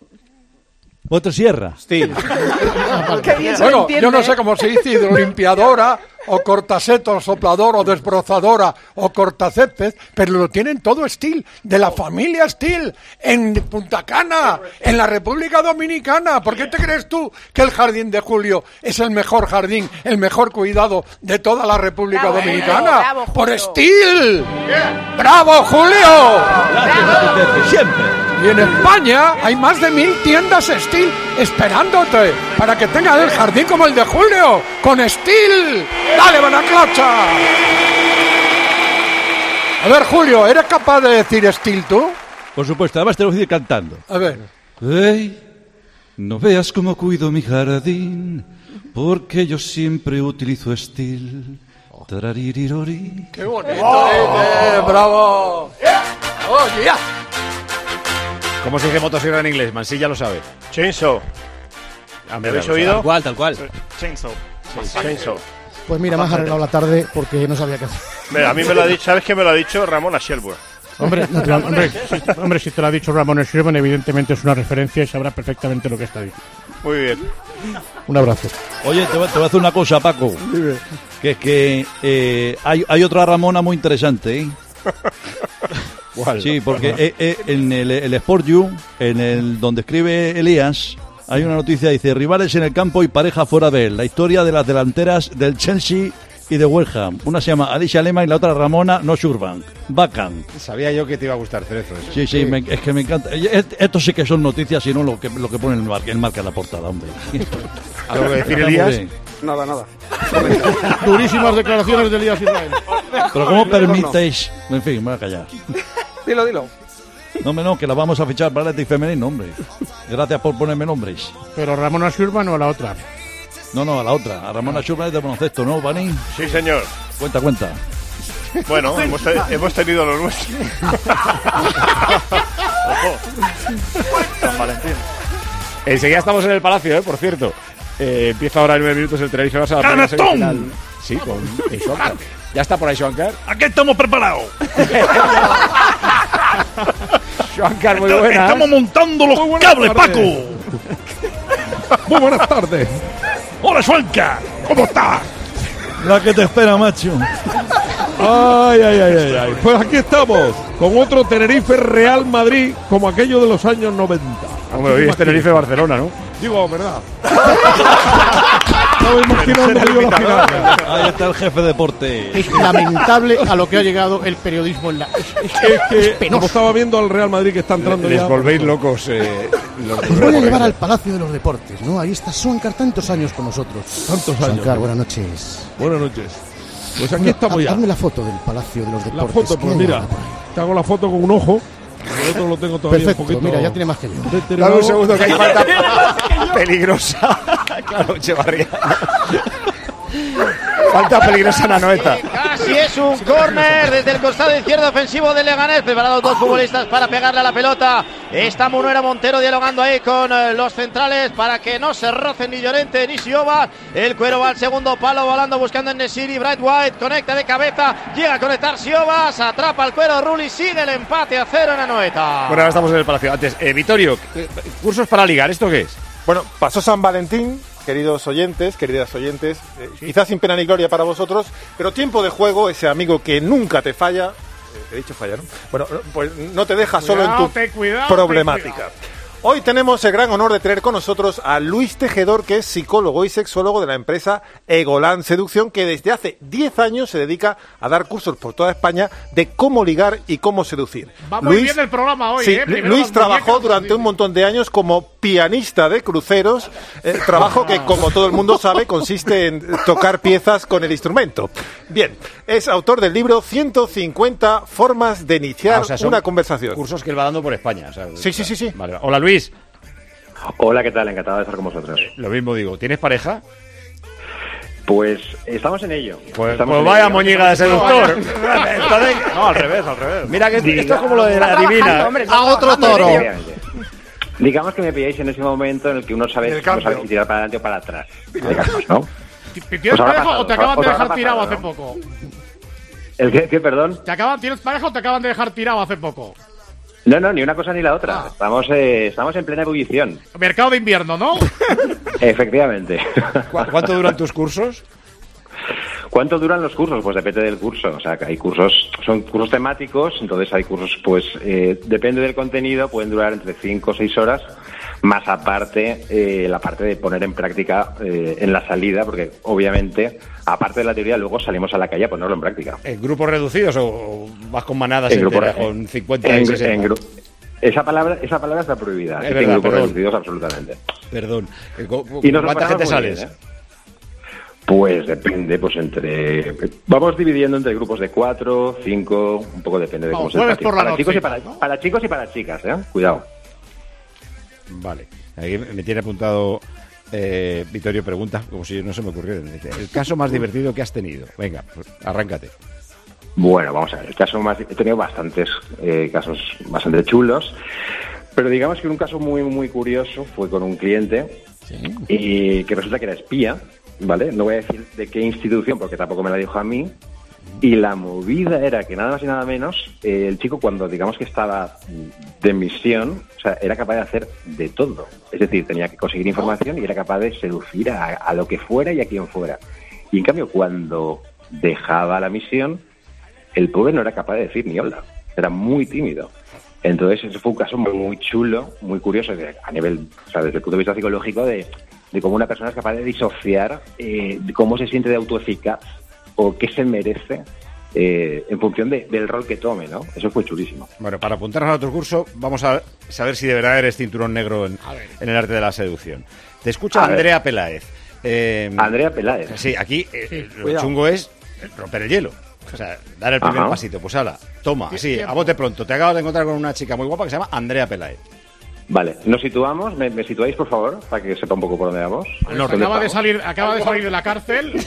Motosierra. Steel. Qué bien se Bueno, entiende, yo no ¿eh? sé cómo se dice hidrolimpiadora o cortaseto, soplador o desbrozadora o cortacésped, pero lo tienen todo Steel, de la familia Steel, en Punta Cana, en la República Dominicana. ¿Por qué te crees tú que el jardín de Julio es el mejor jardín, el mejor cuidado de toda la República Bravo, Dominicana? bravo, ¡Por Julio. Steel! ¡Bravo, Julio! Gracias, siempre. Y en España hay más de mil tiendas Steel esperándote para que tengas el jardín como el de Julio, con Steel. ¡Dale, Banaclocha! A ver, Julio, ¿eres capaz de decir Steel tú? Por supuesto, además te lo voy a decir cantando. A ver. Ey, no veas cómo cuido mi jardín, porque yo siempre utilizo Steel. Tararirirori. ¡Qué bonito! ¡Oh! ¡Bravo! ¡Oye, ya! ¿Cómo se dice motosierra en inglés? Mansilla lo sabe. Chainsaw. Ah, ¿Me habéis oído? Tal cual, tal cual. Chainsaw. Chainsaw. Pues mira, me has arreglado la tarde porque no sabía qué hacer. Mira, a mí me lo ha dicho, ¿sabes qué me lo ha dicho? Ramón Ashelburg. Hombre, natural, hombre, si, hombre, si te lo ha dicho Ramón Sherman, evidentemente es una referencia y sabrá perfectamente lo que está diciendo. Muy bien. Un abrazo. Oye, te voy, te voy a hacer una cosa, Paco. Que es que eh, hay, hay otra Ramona muy interesante, ¿eh? ¿Cuál? Sí, porque eh, eh, en el, el Sport You, en el donde escribe Elías, hay una noticia, dice, rivales en el campo y pareja fuera de él. La historia de las delanteras del Chelsea y de West Ham. Una se llama Alicia Lema y la otra Ramona Noshurbank. Bacán. Sabía yo que te iba a gustar, Cerezo. Eso. Sí, sí, me, es que me encanta. Esto sí que son noticias y no lo que, lo que pone el marca, el marca en la portada, hombre. ¿Algo que decir, Elías? Nada, nada. Durísimas declaraciones de Elías Israel. Pero ¿cómo permitéis? En fin, me voy a callar. Dilo, dilo. No, me no, que la vamos a fichar para el femenino, hombre. Gracias por ponerme nombres. Pero Ramón Sherman o la otra. No, no, a la otra. A Ramona Schurman es de baloncesto, ¿no, Bani? Sí, señor. Cuenta, cuenta. Bueno, hemos, te- hemos tenido lo nuestro. San Valentín. Enseguida estamos en el Palacio, ¿eh? Por cierto. Eh, empieza ahora en nueve minutos el Tenerife Barça. la primera semifinal. Sí, con Eichhorn. ¿Ya está por ahí Schwankar? Aquí estamos preparados. Schwankar, muy buenas. Estamos montando los cables, Paco. Muy buenas tardes. Hola, Schwankar. ¿Cómo estás? La que te espera, macho. Ay, ay, ay, ay, ay. Pues aquí estamos, con otro Tenerife Real Madrid, como aquello de los años noventa. Hombre, hoy es Tenerife Barcelona, ¿no? Digo, ¿verdad? me imagino dónde ha ido la final. Ahí está el jefe de deporte. Es lamentable a lo que ha llegado el periodismo en la... Es, es, Es que, es penoso. como estaba viendo al Real Madrid que está entrando Les ya... volvéis locos. Eh, los Os voy a llevar al Palacio de los Deportes, ¿no? Ahí está Soncar, tantos años con nosotros. Tantos años. Soncar, buenas noches. Buenas noches. Pues aquí Bueno, estamos ha- ya. Hazme la foto del Palacio de los La Deportes. foto, pues ¿Qué mira, hay por ahí? te hago la foto con un ojo. El otro lo tengo todavía Perfecto, un poquito... mira, ya tiene más que yo. deteriorado. Dame un segundo que hay falta peligrosa. Claro, Echevarría. Falta peligrosa en Anoeta. Casi es un córner desde el costado izquierdo ofensivo del Leganés. Preparados dos futbolistas para pegarle a la pelota. Está Munuera Montero dialogando ahí con eh, los centrales para que no se rocen ni Llorente ni Siobas. El Cuero va al segundo palo volando buscando en Nesiri. Bright White conecta de cabeza. Llega a conectar Siobas. Atrapa al Cuero Rulli. Sigue el empate a cero en Anoeta. Bueno, ahora estamos en el Palacio. Antes, eh, Vittorio, eh, cursos para ligar, ¿esto qué es? Bueno, pasó San Valentín, queridos oyentes, queridas oyentes, eh, quizás sin pena ni gloria para vosotros, pero tiempo de juego, ese amigo que nunca te falla, eh, he dicho falla, ¿no? Bueno, no, pues no te deja solo en tu ten cuidado, problemática. ten cuidado. Hoy tenemos el gran honor de tener con nosotros a Luis Tejedor, que es psicólogo y sexólogo de la empresa Egoland Seducción, que desde hace diez años se dedica a dar cursos por toda España de cómo ligar y cómo seducir. Va muy bien el programa hoy, sí, ¿eh? Primero Luis las trabajó muñecas, durante un montón de años como pianista de cruceros, eh, trabajo que, como todo el mundo sabe, consiste en tocar piezas con el instrumento. Bien, es autor del libro ciento cincuenta formas de iniciar Ah, o sea, son una conversación. Cursos que él va dando por España. O sea, Sí, sí, sí, sí. Vale, hola, Luis. Hola, ¿qué tal? Encantado de estar con vosotros. Lo mismo digo, ¿tienes pareja? Pues estamos en ello. Pues, Estamos pues en vaya ello. moñiga de seductor. No, al revés, al revés. Mira que Diga- esto es como lo de la divina. A otro toro. Digamos que me pilláis en ese momento en el que uno sabe, no sabe si tirar para adelante o para atrás. Digamos, ¿no? ¿Tienes Os habrá pareja pasado, o te os acaban de habrá dejar pasado, tirado ¿no? hace poco? ¿El qué, qué, perdón? ¿Te acaban, ¿Tienes pareja o te acaban de dejar tirado hace poco? No, no, ni una cosa ni la otra. Estamos, eh, estamos en plena ebullición. Mercado de invierno, ¿no? Efectivamente. ¿Cu- ¿Cuánto duran tus cursos? ¿Cuánto duran los cursos? Pues depende del curso. O sea, que hay cursos, son cursos temáticos, entonces hay cursos, pues, eh, depende del contenido, pueden durar entre cinco o seis horas, más aparte, eh, la parte de poner en práctica eh, en la salida, porque obviamente, aparte de la teoría, luego salimos a la calle a ponerlo en práctica. ¿En grupos reducidos o, o vas con manadas En grupo- enteras, con cincuenta y en- sesenta? en gru- Esa palabra, esa palabra está prohibida. Es así que verdad, en grupos perdón. reducidos, absolutamente. Perdón. Eh, co- Y nos lo ¿Cuánta gente pasamos muy sales? bien, ¿eh? Pues depende, pues entre... Vamos dividiendo entre grupos de cuatro, cinco, un poco depende de cómo Vamos, se el jueves partido. por la Para chicos y noche, para, ¿no? para chicos y para chicas, ¿eh? Cuidado. Vale. Aquí me tiene apuntado eh, Vittorio pregunta, como si no se me ocurriera. El caso más divertido que has tenido. Venga, pues, arráncate. Bueno, vamos a ver. El caso más... He tenido bastantes eh, casos bastante chulos, pero digamos que un caso muy, muy curioso fue con un cliente y que resulta que era espía, ¿vale? No voy a decir de qué institución porque tampoco me la dijo a mí. Y la movida era que nada más y nada menos, eh, el chico cuando digamos que estaba de misión, o sea, era capaz de hacer de todo. Es decir, tenía que conseguir información y era capaz de seducir a, a lo que fuera y a quien fuera. Y en cambio, cuando dejaba la misión, el pobre no era capaz de decir ni hola. Era muy tímido. Entonces, ese fue un caso muy, muy chulo, muy curioso, de- a nivel, o sea, desde el punto de vista psicológico, de, de cómo una persona es capaz de disociar, eh, de cómo se siente de autoeficaz o qué se merece eh, en función de- del rol que tome, ¿no? Eso fue chulísimo. Bueno, para apuntarnos a otro curso, vamos a saber si de verdad eres cinturón negro en, en el arte de la seducción. Te escucha A ver. Andrea Peláez. Eh, Andrea Peláez. Sí, aquí eh, lo cuidado. chungo es romper el hielo. O sea, dar el primer Ajá. pasito. Pues ala, toma, así, a bote pronto. Te acabas de encontrar con una chica muy guapa que se llama Andrea Peláez. Vale, nos situamos, me, me situáis, por favor, para que sepa un poco por dónde vamos. ¿Dónde Acaba de estamos? salir, acaba de salir de la cárcel.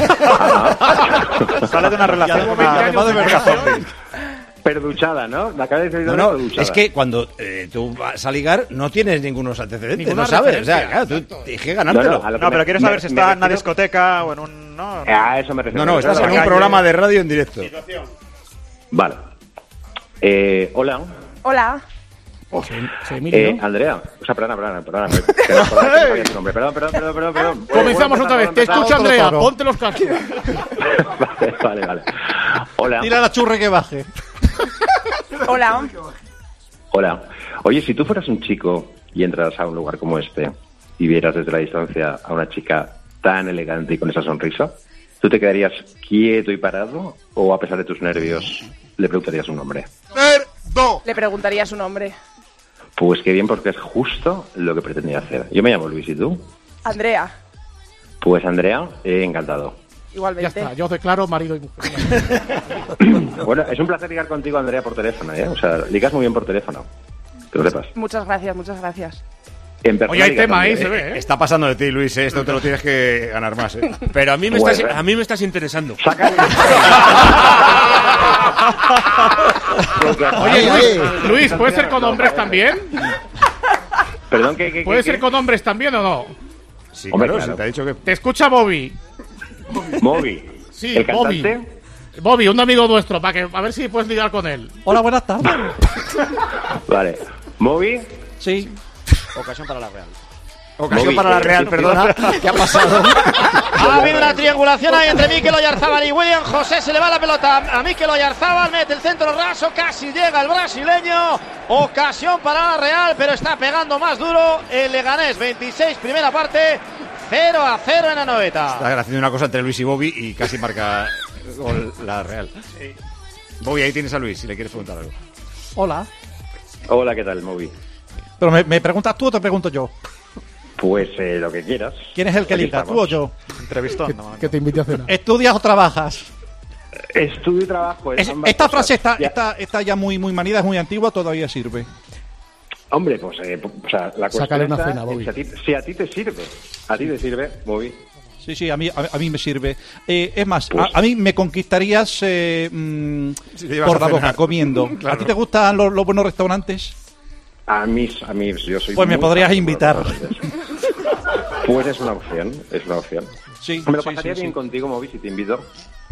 Sale de una relación Ya, con veinte una- años de una relación. Perduchada, ¿no? La acaba de salir de No, una no, perduchada. es que cuando eh, tú vas a ligar no tienes ningunos antecedentes, Ninguna no sabes. O sea, referencia, claro, tú tienes que ganártelo. No, no, a lo que No, me- pero quiero me- saber si me está en una refiero- discoteca o en un... No, A eso me refiero. No, no, estás en un Calle. programa de radio en directo. Vale. Eh, hola. Hola. Eh, Andrea. O sea, perdona, perdona, perdona. que no sabía tu nombre. Perdón, perdón, perdón, perdón, perdón. Comenzamos Puedo otra vez. empezar, Te puedo escucha empezar. Andrea. Otro toro. Ponte los cascos. Vale, vale, vale. Hola. Dile a la churre que baje. Hola. Hola. Oye, si tú fueras un chico y entras a un lugar como este y vieras desde la distancia a una chica tan elegante y con esa sonrisa, ¿tú te quedarías quieto y parado o a pesar de tus nervios le preguntarías un nombre? Le preguntaría su nombre. Pues qué bien, porque es justo lo que pretendía hacer. Yo me llamo Luis, ¿y tú? Andrea, Pues Andrea, eh, encantado. igualmente. Ya está, yo declaro marido y mujer. Bueno, es un placer ligar contigo, Andrea, por teléfono, ¿eh? O sea, ligas muy bien por teléfono, que lo sepas. Muchas gracias, muchas gracias. En persona Oye, hay ligas tema ahí, también, se ¿eh? ve, ¿eh? Está pasando de ti, Luis, ¿eh? Esto te lo tienes que ganar más, ¿eh? Pero a mí me, Bueno. estás, a mí me estás interesando. Oye, Luis, Luis, ¿puede ser con hombres también? Perdón, ¿qué? qué ¿Puede qué, ser qué? con hombres también o no? Sí, Hombre, claro, claro. si te ha dicho que... Te escucha Bobby. Moby. Sí, ¿El Bobby. cantante? Bobby, un amigo nuestro, para que a ver si puedes ligar con él. Hola, buenas tardes. Vale. Moby. Sí. Ocasión para la Real. Ocasión Moby, para la eh, Real, sí, perdona. ¿Qué ha pasado? Ha habido una triangulación ahí entre Mikel Oyarzábal y William José. Se le va la pelota a Mikel Oyarzábal. Mete el centro raso. Casi llega el brasileño. Ocasión para la Real, pero está pegando más duro el Leganés. veintiséis, primera parte. cero a cero en la noveta. Está haciendo una cosa entre Luis y Bobby y casi marca gol la Real. Bobby, ahí tienes a Luis, si le quieres preguntar algo. Hola. Hola, ¿qué tal, Moby? ¿Pero me, me preguntas tú o te pregunto yo? Pues eh, lo que quieras. ¿Quién es el que Aquí liga, estamos. tú o yo? Entrevistón. Que te invite a cenar. ¿Estudias o trabajas? Estudio y trabajo. Es- ambas esta cosas. frase está Ya. está, está ya muy, muy manida, es muy antigua, todavía sirve. Hombre, pues, eh, p- o sea, la cuestión Sácale una está cena, en Bobby. si a, ti, si a ti te sirve. A ti te sirve, Moby. Sí, sí, a mí, a, a mí me sirve. Eh, es más, Pues- a, a mí me conquistarías eh, mm, Si te llevas por a la cenar. boca, comiendo. Claro. ¿A ti te gustan los, los buenos restaurantes? A mí, a mí, yo soy. Pues me muy podrías fan de invitar. los restaurantes. Pues es una opción, es una opción. Sí, Me lo sí, pasaría sí, bien sí. contigo, Moby, si te invito.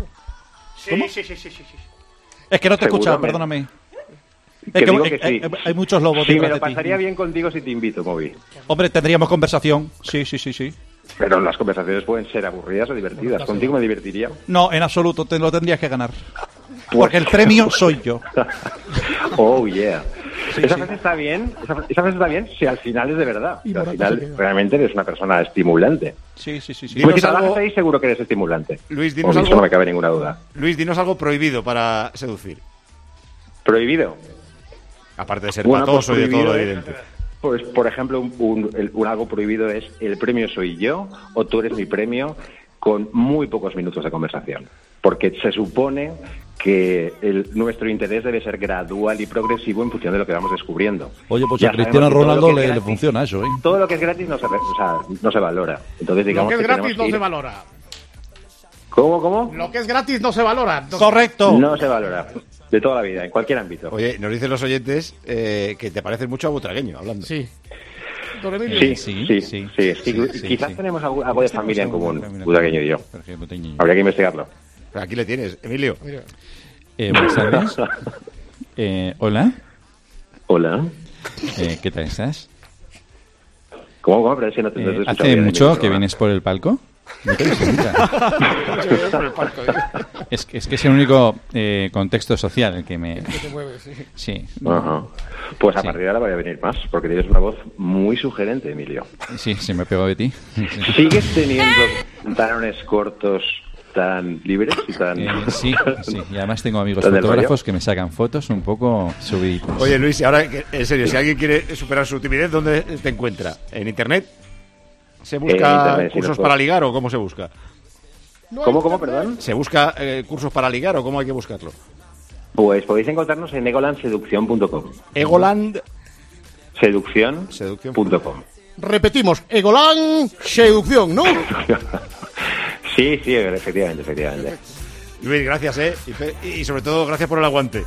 ¿Cómo? Sí, sí, sí, sí, sí. Es que no te he escuchado, Seguramente. perdóname. Que Es que digo hay, que sí. hay- hay muchos lobos Sí, me detrás lo de ti. pasaría bien contigo si te invito, Moby. Hombre, tendríamos conversación. Sí, sí, sí, sí. Pero las conversaciones pueden ser aburridas o divertidas. Contigo me divertiría. No, en absoluto, te lo tendrías que ganar. Porque el premio soy yo. Oh, yeah. Sí, esa sí. frase está bien, esa, esa frase está bien si al final es de verdad. Y Si al Morata final se queda. realmente eres una persona estimulante. Sí, sí, sí, sí. Pues si Dinos algo- trabajas ahí seguro que eres estimulante. Luis, dinos Moby, algo. eso no me cabe ninguna duda. Luis, dinos algo prohibido para seducir. ¿Prohibido? Aparte de ser Bueno, patoso pues y de todo lo prohibido evidente. Pues, por ejemplo, un, un- el- un algo prohibido es el premio soy yo o tú eres mi premio con muy pocos minutos de conversación. Porque se supone que el- nuestro interés debe ser gradual y progresivo en función de lo que vamos descubriendo. Oye, pues Ya a Cristiano sabemos que todo lo Ronaldo que es le, le gratis- funciona eso, ¿eh? Todo lo que es gratis no se, re- o sea, no se valora. Entonces, Lo digamos que es que gratis tenemos no que se ir- valora. ¿Cómo, cómo? Lo que es gratis no se valora. No- Correcto. No se valora. De toda la vida, en cualquier ámbito. Oye, nos dicen los oyentes eh, que te pareces mucho a Butragueño, hablando. Sí. Don Emilio. Sí, sí, sí. sí, sí, es que sí, sí, quizás sí. tenemos algo, algo de familia en común, Mira, Butragueño y yo. por ejemplo, Teñiño. Habría que investigarlo. Pero aquí le tienes, Emilio. Mira. Eh, buenas tardes. Eh, hola. Hola. Eh, ¿Qué tal estás? ¿Cómo, cómo? Pero es que no te, no te Eh, escucho ¿Hace bien, mucho Emilio, que ¿no? vienes por el palco? No te des cuenta. Es que, es que es el único eh, contexto social el que me... Que te mueves, sí. Sí. Ajá. Pues a Sí. partir de ahora voy a venir más, porque tienes una voz muy sugerente, Emilio. Sí, se me pegó de ti. ¿Sigues teniendo talones cortos tan libres y tan... Eh, sí, sí. Y además tengo amigos ¿Tan del fotógrafos que me sacan fotos un poco subiditas. Oye, Luis, y ahora, que- en serio, si alguien quiere superar su timidez, ¿dónde te encuentra? ¿En Internet? ¿Se busca En Internet, sí, cursos no puedo. para ligar o cómo se busca? ¿Cómo, cómo, perdón? ¿Se busca eh, cursos para ligar o cómo hay que buscarlo? Pues podéis encontrarnos en egoland seducción punto com. Egoland Seducción punto com. Repetimos, Egolán, seducción, ¿no? Sí, sí, efectivamente, efectivamente. Luis, gracias, ¿eh? Y, fe- y sobre todo, gracias por el aguante.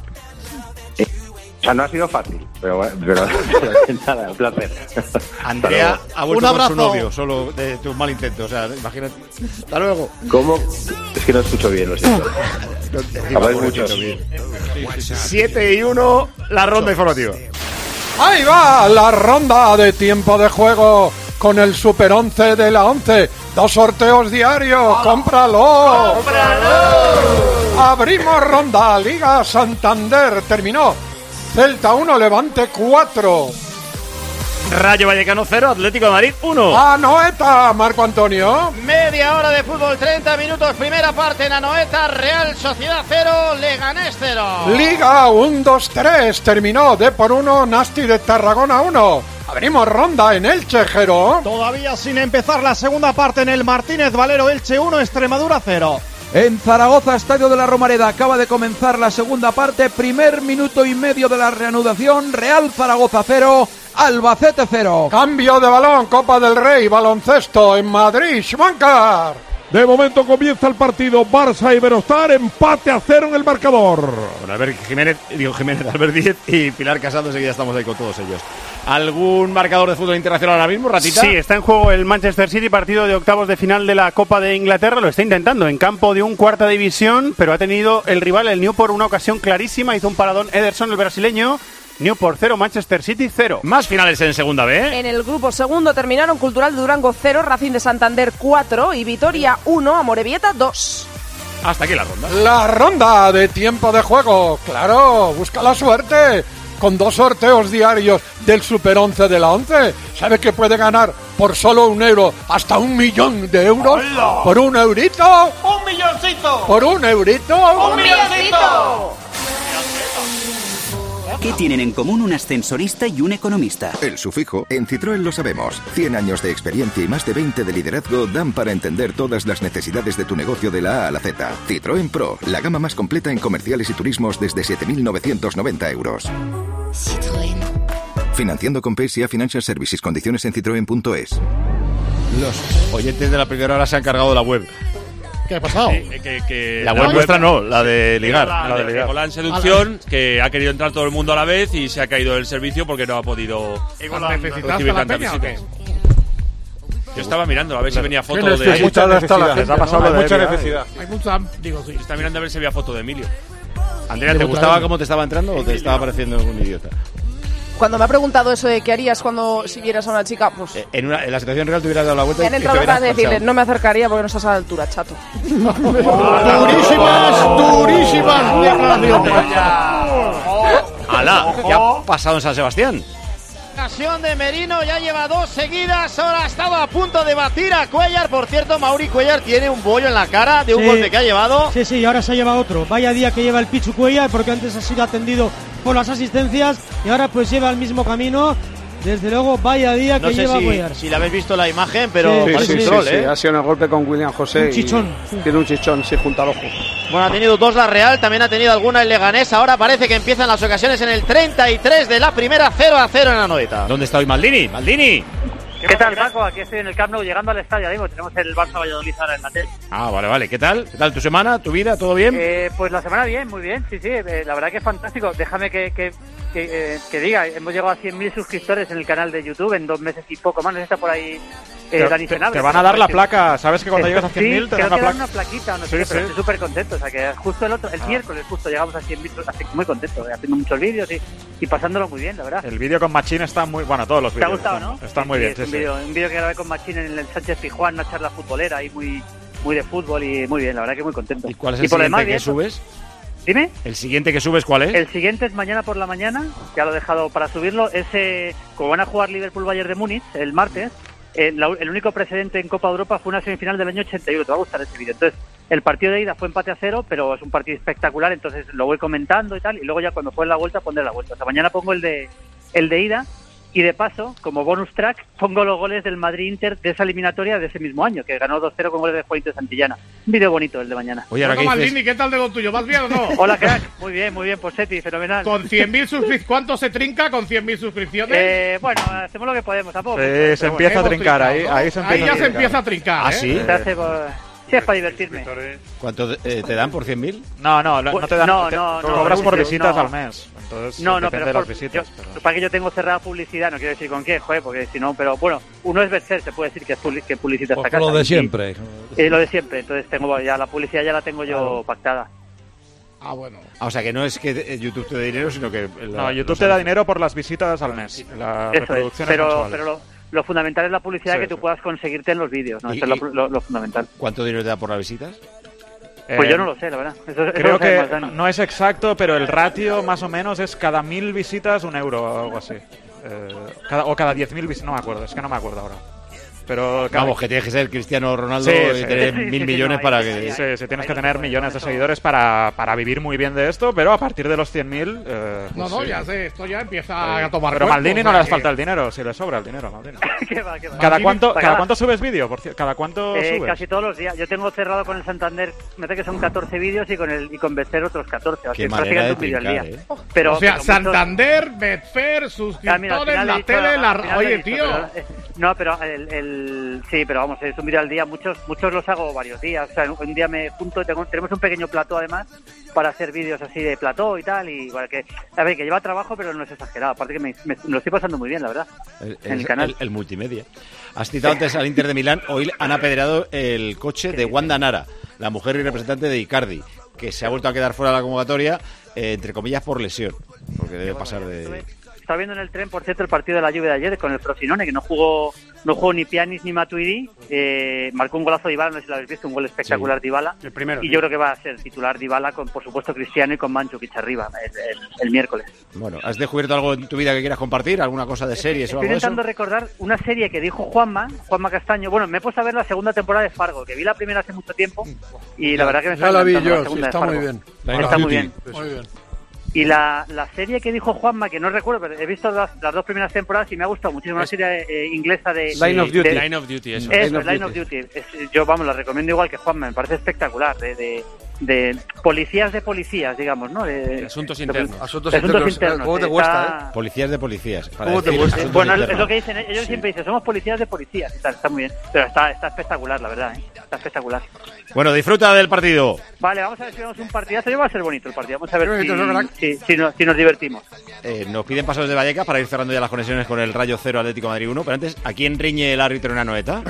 O sea, no ha sido fácil, pero, pero, pero nada, un placer. Andrea Hasta ha luego. vuelto con su novio, solo de tu mal intento. O sea, imagínate. Hasta luego. ¿Cómo? Es que no escucho bien, lo siento. Habláis Pobrecito, muchos. bien. siete y uno, la ronda informativa. Ahí va la ronda de tiempo de juego con el Super once de la once. Dos sorteos diarios. ¡Cómpralo! ¡Cómpralo! Abrimos ronda. Liga Santander terminó. Celta uno, Levante cuatro. Rayo Vallecano cero, Atlético de Madrid uno. Anoeta, Marco Antonio. Media hora de fútbol, treinta minutos, primera parte en Anoeta, Real Sociedad cero, Leganés cero. Liga uno dos tres, terminó de por uno, Nasti de Tarragona uno. Abrimos ronda en Elche, Jero. Todavía sin empezar la segunda parte en el Martínez Valero, Elche uno, Extremadura cero. En Zaragoza, Estadio de la Romareda, acaba de comenzar la segunda parte, primer minuto y medio de la reanudación, Real Zaragoza cero, Albacete cero. Cambio de balón, Copa del Rey, baloncesto en Madrid, Schwankar. De momento comienza el partido, Barça y Iberostar, empate a cero en el marcador. Bueno, Albert Jiménez, digo Jiménez, Albert Díez y Pilar Casado, enseguida estamos ahí con todos ellos. ¿Algún marcador de fútbol internacional ahora mismo, Ratita? Sí, está en juego el Manchester City, partido de octavos de final de la Copa de Inglaterra. Lo está intentando en campo de un cuarta división, pero ha tenido el rival, el Newport, una ocasión clarísima. Hizo un paradón Ederson, el brasileño. Newport cero, Manchester City cero. Más finales en segunda B. En el grupo segundo terminaron Cultural de Durango cero, Racing de Santander cuatro y Vitoria uno, Amorebieta dos. Hasta aquí la ronda. La ronda de tiempo de juego. Claro, busca la suerte. Con dos sorteos diarios del Super once de la once, ¿sabe que puede ganar por solo un euro hasta un millón de euros? ¡Hola! ¿Por un eurito? ¡Un milloncito! ¿Por un eurito? ¡Un milloncito! ¿Qué tienen en común un ascensorista y un economista? El sufijo. En Citroën lo sabemos. cien años de experiencia y más de veinte de liderazgo dan para entender todas las necesidades de tu negocio de la A a la Z. Citroën Pro, la gama más completa en comerciales y turismos desde siete mil novecientos noventa euros. Citroën. Financiando con P S A Financial Services. Condiciones en citroen punto es. Los oyentes de la primera hora se han cargado de la web. ¿Qué ha pasado? Sí, que, que la, la web nuestra no, la de ligar. La, la de, de ligar. Con la seducción, que ha querido entrar todo el mundo a la vez y se ha caído el servicio porque no ha podido recibir tantas visitas. Yo estaba mirando a ver si venía foto de... Hay mucha necesidad. Les ha pasado Hay mucha de necesidad. Hay mucha... Digo, sí. Está mirando a ver si había foto de Emilio. Andrea, ¿te gustaba cómo te estaba entrando o te estaba pareciendo un idiota? Cuando me ha preguntado eso de qué harías cuando si vieras a una chica, pues... Eh, en, una, en la situación real te hubieras dado la vuelta me y han te entrado hubieras ganas de decirle, pasado. no me acercaría porque no estás a la altura, chato. durísimas, durísimas declaraciones. ¡Hala! ¿Qué ha pasado en San Sebastián? Ocasión de Merino, ya lleva dos seguidas, ahora estaba a punto de batir a Cuellar. Por cierto, Mauri Cuellar tiene un bollo en la cara de un Sí. golpe que ha llevado. Sí, sí, y ahora se lleva otro. Vaya día que lleva el Pichu Cuellar, porque antes ha sido atendido por las asistencias y ahora pues lleva el mismo camino. Desde luego, vaya día que No sé lleva si, Cuellar. si la habéis visto la imagen, pero Sí, parece sí, un sí, troll, Sí, ¿eh? ha sido un golpe con William José. Un chichón, y sí. Tiene un chichón, sí, junto al ojo. Bueno, ha tenido dos la Real, también ha tenido alguna el Leganés. Ahora parece que empiezan las ocasiones en el treinta y tres de la primera, cero a cero en la Anoeta. ¿Dónde está hoy Maldini? ¡Maldini! ¿Qué tal, Paco? Aquí estoy en el Camp Nou llegando al estadio. Digo, tenemos el Barça Valladolid ahora en la tele. Ah, vale, vale. ¿Qué tal? ¿Qué tal tu semana? ¿Tu vida? ¿Todo bien? Eh, pues la semana bien, muy bien, sí, sí. Eh, la verdad que es fantástico. Déjame que, que, que, eh, que diga, hemos llegado a cien mil suscriptores en el canal de YouTube en dos meses y poco más. Está por ahí eh, Te, Dani te, Senabre. te van a dar la placa, ¿sabes que cuando llegas a cien mil sí, te creo dan que la dan placa? una plaquita, no Sí, sé qué, sí. pero estoy súper contento. O sea, que justo el otro, el Ah. miércoles justo llegamos a cien mil, así que muy contento, eh, haciendo muchos vídeos y, y pasándolo muy bien, la verdad. El vídeo con Machín está muy... Bueno, todos los ¿Te ha vídeos gustado, están, no? están muy Sí, bien, es sí, un sí. vídeo, un vídeo que grabé con Machín en el Sánchez Pizjuán, una charla futbolera y muy, muy de fútbol y muy bien, la verdad que muy contento. ¿Y cuál es el por lo siguiente demás, que bien, subes? Dime. ¿El siguiente que subes cuál es? El siguiente es mañana por la mañana, ya lo he dejado para subirlo. Ese, como van a jugar Liverpool-Bayern de Múnich el martes, eh, la- el único precedente en Copa Europa fue una semifinal del año ochenta y uno. Te va a gustar ese vídeo. Entonces, el partido de ida fue empate a cero, pero es un partido espectacular, entonces lo voy comentando y tal, y luego ya cuando fue la vuelta pondré la vuelta. O sea, mañana pongo el de, el de ida. Y de paso, como bonus track, pongo los goles del Madrid-Inter de esa eliminatoria de ese mismo año, que ganó dos cero con goles de Juanito Santillana. Un vídeo bonito el de mañana. Oye, ahora Bueno, que dices... Maldini, ¿qué tal de lo tuyo? ¿Vas bien o no? Hola, crack. Muy bien, muy bien, Posetti, fenomenal. Con cien mil suscripciones, ¿cuánto se trinca con cien mil suscripciones? Eh, bueno, hacemos lo que podemos, tampoco. Sí, Pero se bueno, empieza a hemos trincar, ahí, trincado, ¿no? ahí se empieza Ahí ya a se trincar. empieza a trincar, ¿Ah, ¿eh? sí? Se hace por- Sí, es para divertirme. ¿Cuánto eh, te dan por cien mil? No, no, no te dan... No, te- no, tú no, cobras no, por no, visitas no. al mes. Entonces, No, no, depende pero de por, las visitas. yo- pero- para que yo tengo cerrada publicidad, no quiero decir con qué, joder, porque si no, pero bueno, uno es Betser, se puede decir que, es publi- que publicita esta Pues casa. lo de y- siempre. y lo de siempre, entonces tengo ya la publicidad ya la tengo yo pactada. Ah, bueno. Ah, o sea, que no es que eh, YouTube te dé dinero, sino que... la- No, YouTube los te da anuncios. dinero por las visitas al mes, las Eso es, reproducciones pero, mensuales. pero lo, lo fundamental es la publicidad Sí, que tú sí. puedas conseguirte en los vídeos, ¿no? Y- Eso es lo, lo- lo fundamental. ¿Cuánto dinero te da por las visitas? Pues Eh, yo no lo sé, la verdad. Eso, eso Creo lo sabe que más Dani. no es exacto, pero el ratio más o menos es cada mil visitas un euro o algo así. Eh, cada, o cada diez mil visitas, no me acuerdo, es que no me acuerdo ahora. Pero cada... Vamos, que tienes que ser Cristiano Ronaldo Sí, y sí. tener Sí, sí, mil sí, millones no, para ahí- que... Sí, sí, tienes que tener millones de seguidores para, para vivir muy bien de esto, pero a partir de los cien mil... Eh, No, pues no, sí. ya sé, esto ya empieza Sí. a tomar Pero cuerpo, Maldini o no sea le que- falta el dinero, si le sobra el dinero a Maldini. ¿Qué va, qué va? ¿Cada Maldini- cuánto, Venga, cada va. cuánto subes vídeo? Por cier- ¿Cada cuánto Eh, subes? casi todos los días. Yo tengo cerrado con el Santander, me parece que son catorce vídeos y con el y con Betfair otros catorce. Así Qué que manera prácticamente de un vídeo al trincar, día. ¿eh? Pero, o sea, pero muchos- Santander, Betfair, Ah, mira, al suscriptores, final he la dicho- tele, al la... final he Oye, dicho, tío. pero, eh, no, pero el, el- sí, pero vamos, es un vídeo al día. Muchos muchos los hago varios días. O sea, un día me junto y tengo- tenemos un pequeño plató además para hacer vídeos así de plató y tal. Y igual que, a ver, que lleva trabajo, pero no es exagerado. Aparte que me, me- me lo estoy pasando muy bien, la verdad. El, en el el- canal. el- el multimedia. Has citado antes al Inter de Milán. Hoy han apedreado el coche de Wanda Nara, la mujer y representante de Icardi, que se ha vuelto a quedar fuera de la convocatoria, eh, entre comillas, por lesión. Porque debe pasar de... Estaba viendo en el tren, por cierto, el partido de la Juve de ayer con el Frosinone, que no jugó no jugó ni Pjanic ni Matuidi. Eh, marcó un golazo de Dybala, no sé si lo habéis visto, un gol espectacular de Dybala. El primero, y sí. yo creo que va a ser titular Dybala con, por supuesto, Cristiano y con Mandzukic arriba el, el- el miércoles. Bueno, ¿has descubierto algo en tu vida que quieras compartir? ¿Alguna cosa de series o Estoy algo de eso? intentando recordar una serie que dijo Juanma, Juanma Castaño. Bueno, me he puesto a ver la segunda temporada de Fargo, que vi la primera hace mucho tiempo y la verdad que me está Ya la vi encantando yo, sí, segunda de está muy Fargo. bien. Está muy bien. Muy bien. Y la, la serie que dijo Juanma, que no recuerdo, pero he visto las, las dos primeras temporadas y me ha gustado muchísimo. Una serie eh, inglesa de... Line of Duty. de- Line of Duty, eso. Eso, Line of Line of Duty. Es- yo, vamos, la recomiendo igual que Juanma, me parece espectacular. De, de, de policías de policías, digamos, ¿no? De, De asuntos de- internos. Asuntos internos. ¿Cómo te Está- cuesta, eh? Policías de policías. Para ¿Cómo te decir cuesta? asuntos Bueno, es internos. lo que dicen, ellos siempre dicen, somos policías de policías y tal, está muy bien. Pero está, está espectacular, la verdad, ¿eh? Está espectacular. Bueno, disfruta del partido. Vale, vamos a ver si vemos un partidazo. Yo va a ser bonito el partido. Vamos a ver Qué si, bonito, ¿no, crack? si, si nos, si nos divertimos. Eh, nos piden pasos de Vallecas para ir cerrando ya las conexiones con el Rayo cero Atlético de Madrid uno. Pero antes, ¿a quién riñe el árbitro en Anoeta?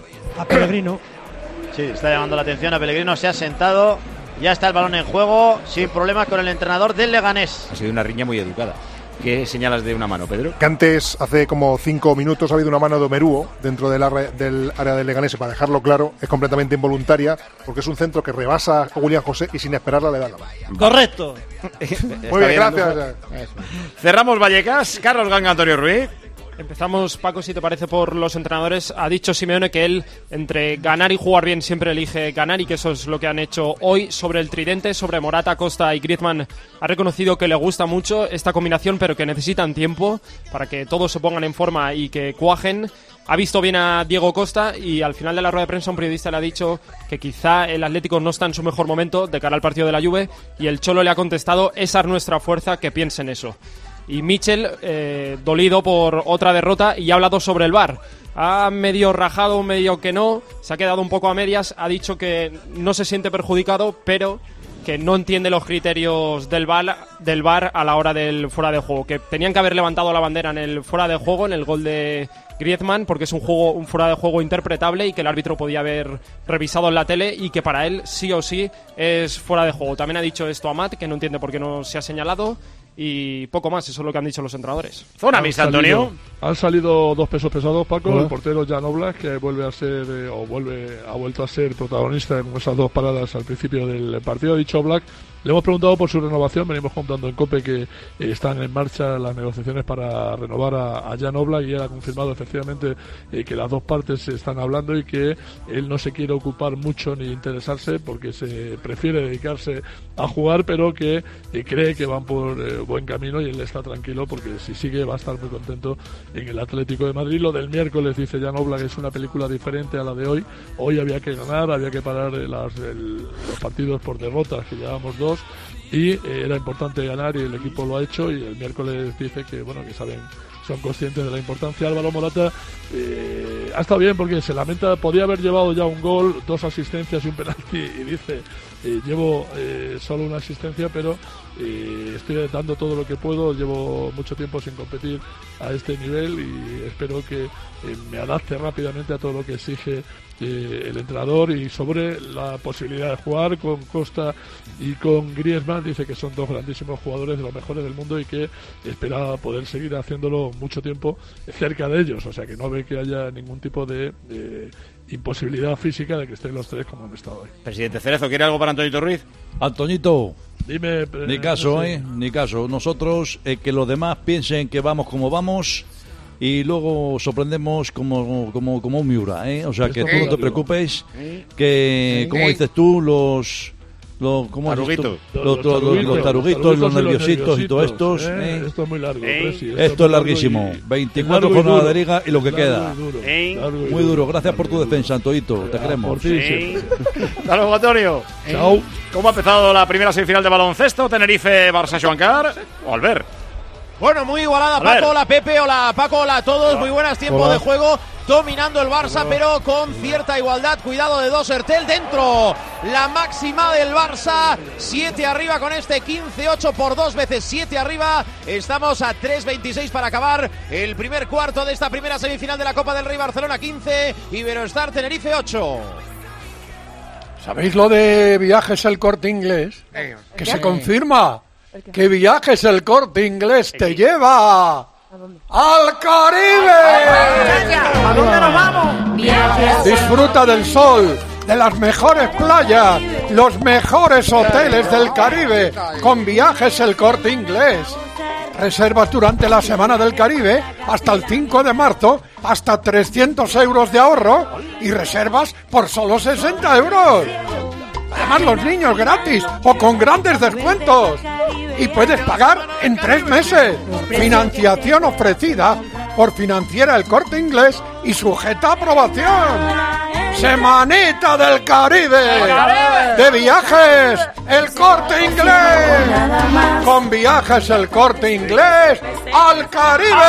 A Pellegrino. Sí, está llamando la atención a Pellegrino, se ha sentado, ya está el balón en juego, sin problemas con el entrenador del Leganés. Ha sido una riña muy educada. ¿Qué señalas de una mano, Pedro? Que antes, hace como cinco minutos, ha habido una mano de Omerúo dentro del área del, área del Leganés. Para dejarlo claro, es completamente involuntaria, porque es un centro que rebasa a William José y sin esperarla le da la mano. Correcto. Muy bien, gracias. Cerramos Vallecas. Carlos Ganga, Antonio Ruiz. Empezamos, Paco, si te parece, por los entrenadores. Ha dicho Simeone que él, entre ganar y jugar bien, siempre elige ganar, y que eso es lo que han hecho hoy. Sobre el tridente, sobre Morata, Costa y Griezmann, ha reconocido que le gusta mucho esta combinación, pero que necesitan tiempo para que todos se pongan en forma y que cuajen. Ha visto bien a Diego Costa y al final de la rueda de prensa un periodista le ha dicho que quizá el Atlético no está en su mejor momento de cara al partido de la Juve, y el Cholo le ha contestado: esa es nuestra fuerza, que piensen eso. Y Michel, eh, dolido por otra derrota, y ha hablado sobre el V A R. Ha medio rajado, medio que no, se ha quedado un poco a medias, ha dicho que no se siente perjudicado, pero que no entiende los criterios del V A R, del V A R a la hora del fuera de juego, que tenían que haber levantado la bandera en el fuera de juego, en el gol de Griezmann, porque es un juego, un fuera de juego interpretable y que el árbitro podía haber revisado en la tele, y que para él sí o sí es fuera de juego. También ha dicho esto Amat, que no entiende por qué no se ha señalado, y poco más, eso es lo que han dicho los entrenadores. Zona Han mixta, salido- Antonio. Han salido dos pesos pesados, Paco. Hola. El portero Jan Oblak, que vuelve a ser, eh, o vuelve, ha vuelto a ser protagonista en esas dos paradas al principio del partido. Ha dicho Oblak. Le hemos preguntado por su renovación. Venimos contando en COPE que eh, están en marcha las negociaciones para renovar a, a Jan Oblak, y él ha confirmado efectivamente eh, que las dos partes se están hablando y que él no se quiere ocupar mucho ni interesarse, porque se prefiere dedicarse a jugar, pero que eh, cree que van por eh, buen camino, y él está tranquilo porque si sigue va a estar muy contento en el Atlético de Madrid. Lo del miércoles, dice Jan Oblak, es una película diferente a la de hoy. Hoy había que ganar, había que parar eh, las, el- los partidos por derrotas, que llevábamos dos, y eh, era importante ganar, y el equipo lo ha hecho. Y el miércoles dice que bueno, que saben, son conscientes de la importancia. Álvaro Morata eh, ha estado bien, porque se lamenta, podía haber llevado ya un gol, dos asistencias y un penalti, y dice: eh, llevo eh, solo una asistencia, pero eh, estoy dando todo lo que puedo, llevo mucho tiempo sin competir a este nivel, y espero que eh, me adapte rápidamente a todo lo que exige eh, el entrenador. Y sobre la posibilidad de jugar con Costa y con Griezmann, dice que son dos grandísimos jugadores, de los mejores del mundo, y que espera poder seguir haciéndolo mucho tiempo cerca de ellos, o sea que no ve que haya ningún tipo de, de imposibilidad física de que estén los tres como han estado hoy. Presidente Cerezo, ¿quiere algo para Antonito Ruiz? Antoñito, Dime. Ni caso, ¿eh? Ni caso. Nosotros, eh, que los demás piensen que vamos como vamos y luego sorprendemos como, como, como un Miura, ¿eh? O sea, que tú no te preocupes, que, como dices tú, los... Los, ¿cómo taruguitos. Los, los, los, los, los taruguitos, los nerviositos y todos estos. Eh, ¿eh? Esto es muy largo. Eh. Presi, Esto, esto es larguísimo. veinticuatro jornadas de liga y lo que largo queda. Duro, eh. Muy duro. Gracias por tu defensa, Antoito. Te queremos. Sí. Hasta luego, Antonio. Chao. ¿Cómo ha empezado la primera semifinal de baloncesto? Tenerife, Barça, Joancar o Albert. Bueno, muy igualada, A ver. Paco, hola Pepe, hola Paco, hola a todos, Hola. muy buenas, tiempo Hola. de juego, dominando el Barça, pero con cierta igualdad, cuidado de dos, Hertel dentro, la máxima del Barça, siete arriba con este quince ocho por dos veces siete arriba, estamos a tres veintiséis para acabar el primer cuarto de esta primera semifinal de la Copa del Rey, Barcelona quince, Iberostar Tenerife ocho. ¿Sabéis lo de Viajes El Corte Inglés? Que se confirma que Viajes El Corte Inglés te lleva al Caribe. ¿A dónde nos vamos? Disfruta del sol, de las mejores playas, los mejores hoteles del Caribe con Viajes El Corte Inglés. Reservas durante la Semana del Caribe hasta el cinco de marzo, hasta trescientos euros de ahorro y reservas por solo sesenta euros. Además, los niños gratis o con grandes descuentos. Y puedes pagar en tres meses. Financiación ofrecida por Financiera El Corte Inglés y sujeta a aprobación. Semanita del Caribe. De Viajes El Corte Inglés. Con Viajes El Corte Inglés al Caribe.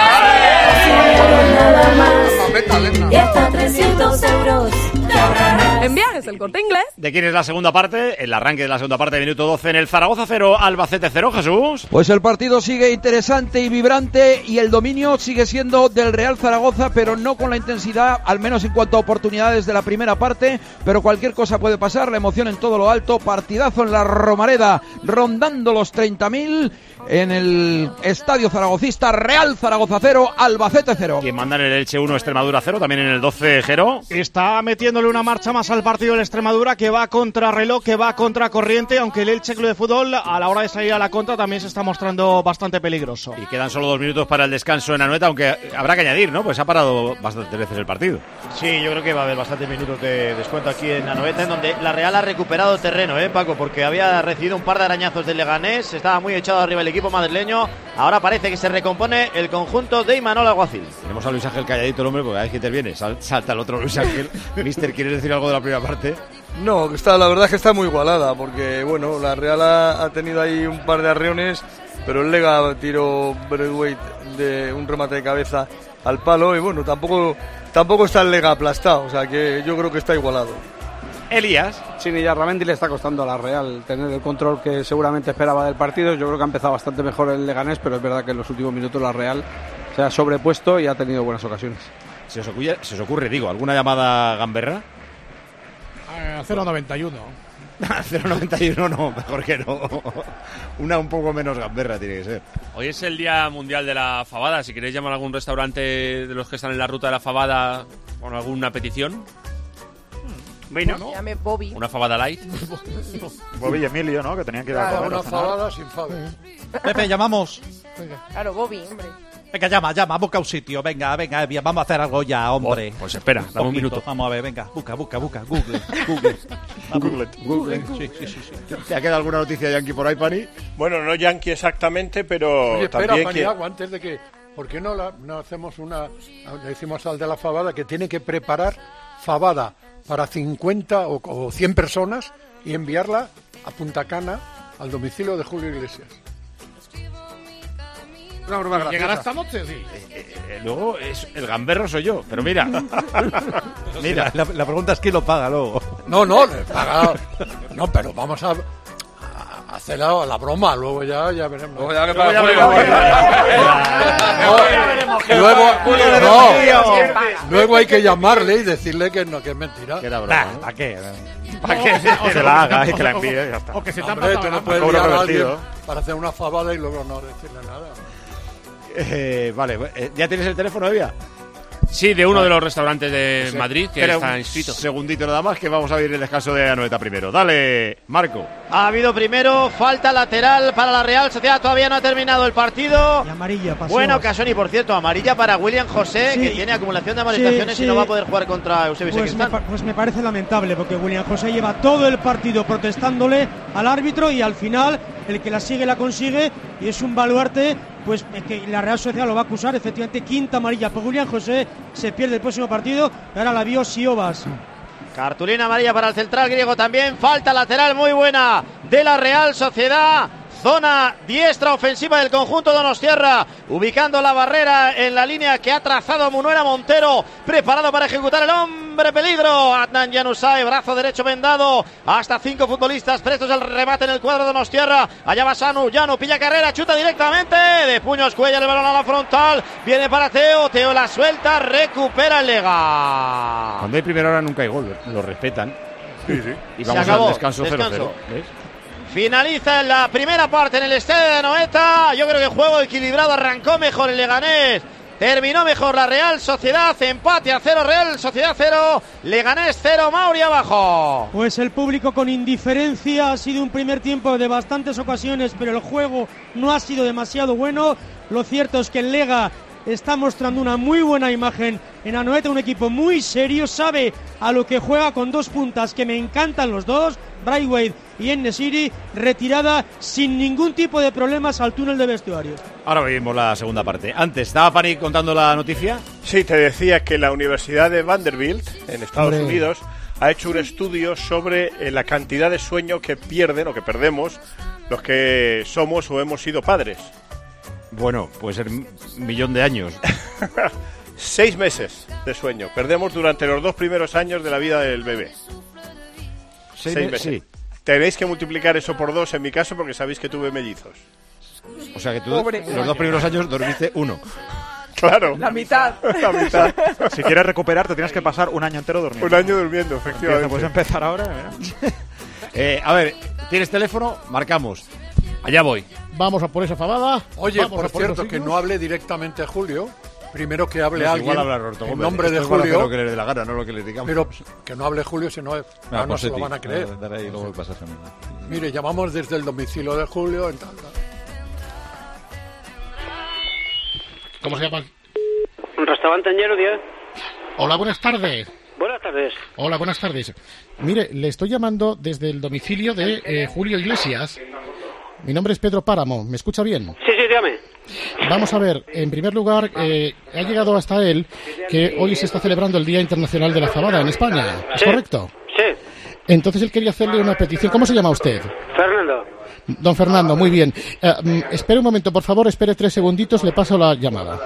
Y hasta trescientos euros. En Viajes El Corte Inglés. ¿De quién es la segunda parte? El arranque de la segunda parte, minuto doce en el Zaragoza cero, Albacete cero, Jesús. Pues el partido sigue interesante y vibrante y el dominio sigue siendo del Real Zaragoza, pero no con la intensidad, al menos en cuanto a oportunidades de la primera parte, pero cualquier cosa puede pasar, la emoción en todo lo alto, partidazo en la Romareda, rondando los treinta mil en el Estadio Zaragocista, Real Zaragoza cero, Albacete cero. Quien manda en el Elche uno, Extremadura cero, también en el doce, Jero. Está metiéndole una marcha más al partido del Extremadura, que va contra reloj, que va contra corriente, aunque el Elche Club de Fútbol a la hora de salir a la contra también se está mostrando bastante peligroso. Y quedan solo dos minutos para el descanso en Anoeta, aunque habrá que añadir, ¿no? Pues ha parado bastantes veces el partido. Sí, yo creo que va a haber bastantes minutos de descuento aquí en Anoeta, en donde la Real ha recuperado terreno, ¿eh, Paco? Porque había recibido un par de arañazos del Leganés, estaba muy echado arriba el equipo madrileño, ahora parece que se recompone el conjunto de Imanol Alguacil. Tenemos a Luis Ángel calladito el hombre, porque cada vez que interviene sal, salta el otro Luis Ángel. Mister, ¿quieres decir algo de la primera parte? No, que está, la verdad es que está muy igualada, porque bueno, la Real ha, ha tenido ahí un par de arreones, pero el Lega tiró Braithwaite de un remate de cabeza al palo y bueno, tampoco tampoco está el Lega aplastado, o sea que yo creo que está igualado. Elías. Sí, y a Ramendi le está costando a la Real tener el control que seguramente esperaba del partido. Yo creo que ha empezado bastante mejor el Leganés, pero es verdad que en los últimos minutos la Real se ha sobrepuesto y ha tenido buenas ocasiones. ¿Se os ocurre, se os ocurre digo, alguna llamada gamberra? A cero noventa y uno. cero noventa y uno no, mejor que no. Una un poco menos gamberra tiene que ser. Hoy es el Día Mundial de la Fabada. Si queréis llamar a algún restaurante de los que están en la ruta de la Fabada con alguna petición. Bueno, llame Bobby. Una fabada light. Bobby y Emilio, ¿no? Que tenían que ir a Claro, comer. una a cenar. fabada sin faves. Pepe, llamamos. Claro, Bobby, hombre. Venga, llama, llama, busca un sitio. Venga, venga, bien, vamos a hacer algo ya, hombre. Oh, pues espera, dame un Poquito. minuto. Vamos a ver, venga, busca, busca, busca. Google, Google. Google. Google. Sí, sí, sí, sí. ¿Te ha quedado alguna noticia yankee por ahí, Pani? Bueno, no yankee exactamente, pero Oye, espera, también que... Paniagua, antes de que... ¿Por qué no, la, no hacemos una... Le decimos al de la fabada que tiene que preparar fabada para cincuenta o, o cien personas y enviarla a Punta Cana al domicilio de Julio Iglesias. Una broma graciosa. ¿Llegará esta noche? Sí. Eh, eh, luego es, el gamberro soy yo, pero mira. Mira, la, la pregunta es quién lo paga luego. No, no, le paga... No, pero vamos a... a hacer la, la broma, luego ya, ya veremos. Luego ya que Luego para ya Julio. veremos. No, luego, no, luego hay que llamarle y decirle que no, que es mentira. Que era broma. ¿Para qué? Para que se la haga y que la envíe y ya está. O que se No, te ha hombre, tú pasado no la puedes Cobro liar a revertido. alguien para hacer una fabada y luego no decirle nada. Eh, vale, eh, ¿ya tienes el teléfono, Evia? Sí, de uno de los restaurantes de sí. Madrid que Espera está un inscrito. Segundito nada más que vamos a ver el descanso de Anoeta primero. Dale, Marco. Ha habido primero falta lateral para la Real Sociedad, todavía no ha terminado el partido. Y amarilla, pasó. Buena ocasión y por cierto, amarilla para William José, sí. que tiene acumulación de amonestaciones sí, sí. y no va a poder jugar contra Eusebio pues Sacristán. me, pues me parece lamentable porque William José lleva todo el partido protestándole al árbitro y al final el que la sigue la consigue y es un baluarte. Pues que la Real Sociedad lo va a acusar, efectivamente, quinta amarilla por William José, se pierde el próximo partido, ahora la vio Siobas. Cartulina amarilla para el central griego también, falta lateral muy buena de la Real Sociedad. Zona diestra ofensiva del conjunto donostiarra, ubicando la barrera en la línea que ha trazado Munuera Montero, preparado para ejecutar el hombre peligro. Adnan Januzaj, brazo derecho vendado, hasta cinco futbolistas prestos al remate en el cuadro donostiarra. Allá va Sanu, Llano pilla carrera, chuta directamente, de puños cuello el balón a la frontal, viene para Teo, Teo la suelta, recupera el Lega. Cuando hay primera hora nunca hay gol, lo respetan. Sí, sí. Y vamos Se acabó, al descanso cero cero. ¿Ves? Finaliza en la primera parte en el estadio de Anoeta. Yo creo que el juego equilibrado, arrancó mejor el Leganés, terminó mejor la Real Sociedad. Empate a cero, Real Sociedad cero, Leganés cero, Mauri abajo. Pues el público con indiferencia, ha sido un primer tiempo de bastantes ocasiones, pero el juego no ha sido demasiado bueno. Lo cierto es que el Lega está mostrando una muy buena imagen en Anoeta, un equipo muy serio, sabe a lo que juega, con dos puntas que me encantan los dos, Braithwaite y En-Nesyri, retirada sin ningún tipo de problemas al túnel de vestuarios. Ahora vemos la segunda parte. Antes, ¿estaba Pani contando la noticia? Sí, te decía que la Universidad de Vanderbilt, en Estados Hombre. Unidos, ha hecho un estudio sobre eh, la cantidad de sueño que pierden o que perdemos los que somos o hemos sido padres. Bueno, puede ser un millón de años. Seis meses de sueño. Perdemos durante los dos primeros años de la vida del bebé. Seis, Seis me- meses. sí. Tenéis que multiplicar eso por dos en mi caso porque sabéis que tuve mellizos. O sea que tú Pobre. los dos primeros años dormiste uno. Claro. La mitad. La mitad. Si quieres recuperar, te tienes que pasar un año entero durmiendo. Un año durmiendo, efectivamente. Puedes empezar ahora. Mira. Eh, a ver, ¿tienes teléfono? Marcamos. Allá voy. Vamos a por esa fabada. Oye, Vamos por a por cierto, esos que signos. no hable directamente Julio. Primero que hable No, si alguien igual habla Roberto en Gómez. nombre de Esto igual hace Julio. lo que le dé la gana, no lo que le digamos. Pero que no hable Julio, si no, Ah, no, pues se lo sí. van a creer. Ah, daré ahí, luego pasas a mí. Mire, llamamos desde el domicilio de Julio. En tal, tal. ¿Cómo se llama? Un restaurante Añero, diez. Hola, buenas tardes. Buenas tardes. Hola, buenas tardes. Mire, le estoy llamando desde el domicilio de eh, Julio Iglesias. Mi nombre es Pedro Páramo. ¿Me escucha bien? Sí, sí, dígame. Vamos a ver, en primer lugar, eh, ha llegado hasta él que hoy se está celebrando el Día Internacional de la Fabada en España. ¿Es Sí. correcto? Sí. Entonces él quería hacerle una petición. ¿Cómo se llama usted? Fernando. Don Fernando, muy bien. Eh, mm, espere un momento, por favor, espere tres segunditos, le paso la llamada.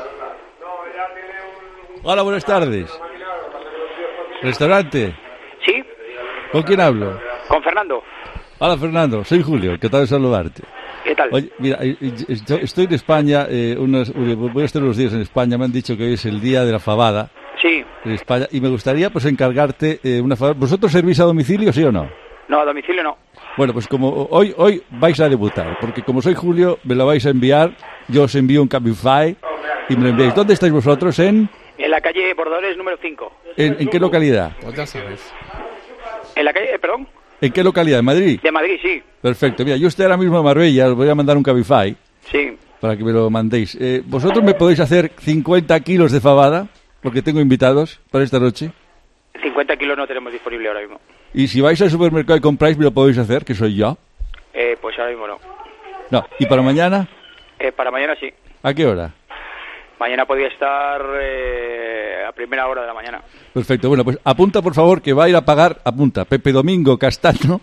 Hola, buenas tardes. ¿Restaurante? Sí, ¿Con quién hablo? con Fernando. Hola, Fernando. Soy Julio. Encantado de saludarte. ¿Qué tal? Oye, mira, eh, eh, esto- estoy en España, eh, unos- voy a estar unos días en España, me han dicho que hoy es el día de la fabada Sí. en España y me gustaría pues encargarte eh, una fabada. ¿Vosotros servís a domicilio, sí o no? No, a domicilio no. Bueno, pues como hoy hoy vais a debutar, porque como soy Julio, me lo vais a enviar, yo os envío un Cabify y me lo enviáis. ¿Dónde estáis vosotros? ¿En, En la calle Bordores número cinco. en, en qué localidad? Pues ya sabes. En la calle, eh, perdón, ¿En qué localidad? ¿En Madrid? de Madrid, sí. Perfecto. Mira, yo estoy ahora mismo en Marbella, os voy a mandar un Cabify Sí. para que me lo mandéis. Eh, ¿Vosotros me podéis hacer cincuenta kilos de fabada? Porque tengo invitados para esta noche. cincuenta kilos no tenemos disponible ahora mismo. Y si vais al supermercado y compráis, me lo podéis hacer, que soy yo. Eh, pues ahora mismo no. No. ¿Y para mañana? Eh, para mañana sí. ¿A qué hora? Mañana podría estar eh, a primera hora de la mañana. Perfecto. Bueno, pues apunta, por favor, que va a ir a pagar. Apunta. Pepe Domingo Castaño.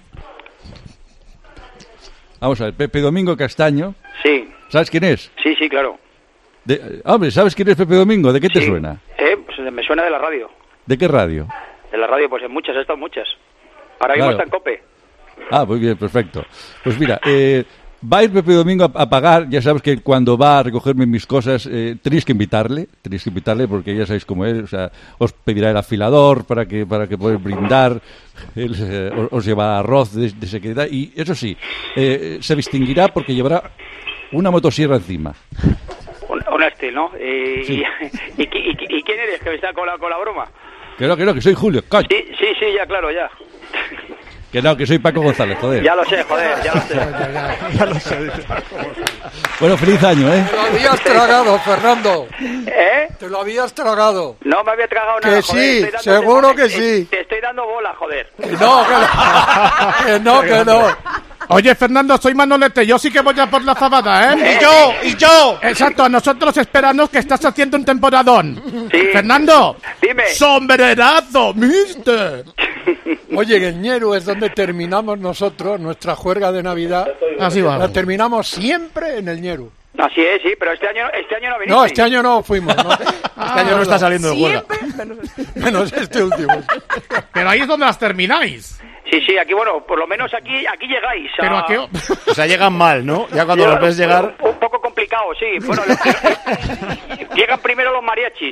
Vamos a ver. Pepe Domingo Castaño. Sí. ¿Sabes quién es? Sí, sí, claro. De- eh, hombre, ¿sabes quién es Pepe Domingo? ¿De qué te Sí. suena? Eh, pues me suena de la radio. ¿De qué radio? De la radio, pues en muchas, he estado en muchas. Ahora mismo Claro. está en COPE. Ah, muy bien, perfecto. Pues mira, eh, va a ir Pepe Domingo a, a pagar. Ya sabes que cuando va a recogerme mis cosas, eh, tenéis que invitarle, tenéis que invitarle porque ya sabéis cómo es. O sea, os pedirá el afilador para que para que podáis brindar. Él, eh, os, os lleva arroz de, de secretaria y eso sí, eh, se distinguirá porque llevará una motosierra encima. Un- una- desayunaste, ¿no? Eh, Sí. y, y, y, y quién eres que me está con la, con la broma? Que no, que no, que soy Julio, coño. Sí, sí, sí, ya, claro, ya. Que no, que soy Paco González, joder. Ya lo sé, joder, ya lo sé. Ya lo sé. Bueno, feliz año, ¿eh? Te lo habías tragado, Fernando. ¿Eh? Te lo habías tragado. No me había tragado Que nada, sí, joder. estoy dándote seguro bola, que te- sí. Te estoy dando bola, joder. Que no, que no. Que no, que no. Oye, Fernando, soy Manolete. Yo sí que voy a por la fabada, ¿eh? Y yo, y yo. Exacto, a nosotros esperamos que estás haciendo un temporadón. Sí. Fernando. Dime. Sombrerazo, mister. Oye, en el Ñeru es donde terminamos nosotros nuestra juerga de Navidad. Así va. La terminamos siempre en el Ñeru. Así es, sí, pero este año, este año no viniste. No, este año no fuimos. ¿no? Este año no está saliendo de huelga. Menos este último. Pero ahí es donde las termináis. Sí, sí, aquí, bueno, por lo menos aquí aquí llegáis. a- Pero a qué... O sea, llegan mal, ¿no? Ya cuando Yo- los ves llegar... Un, un poco complicado, sí. Bueno, lo- llegan primero los mariachis.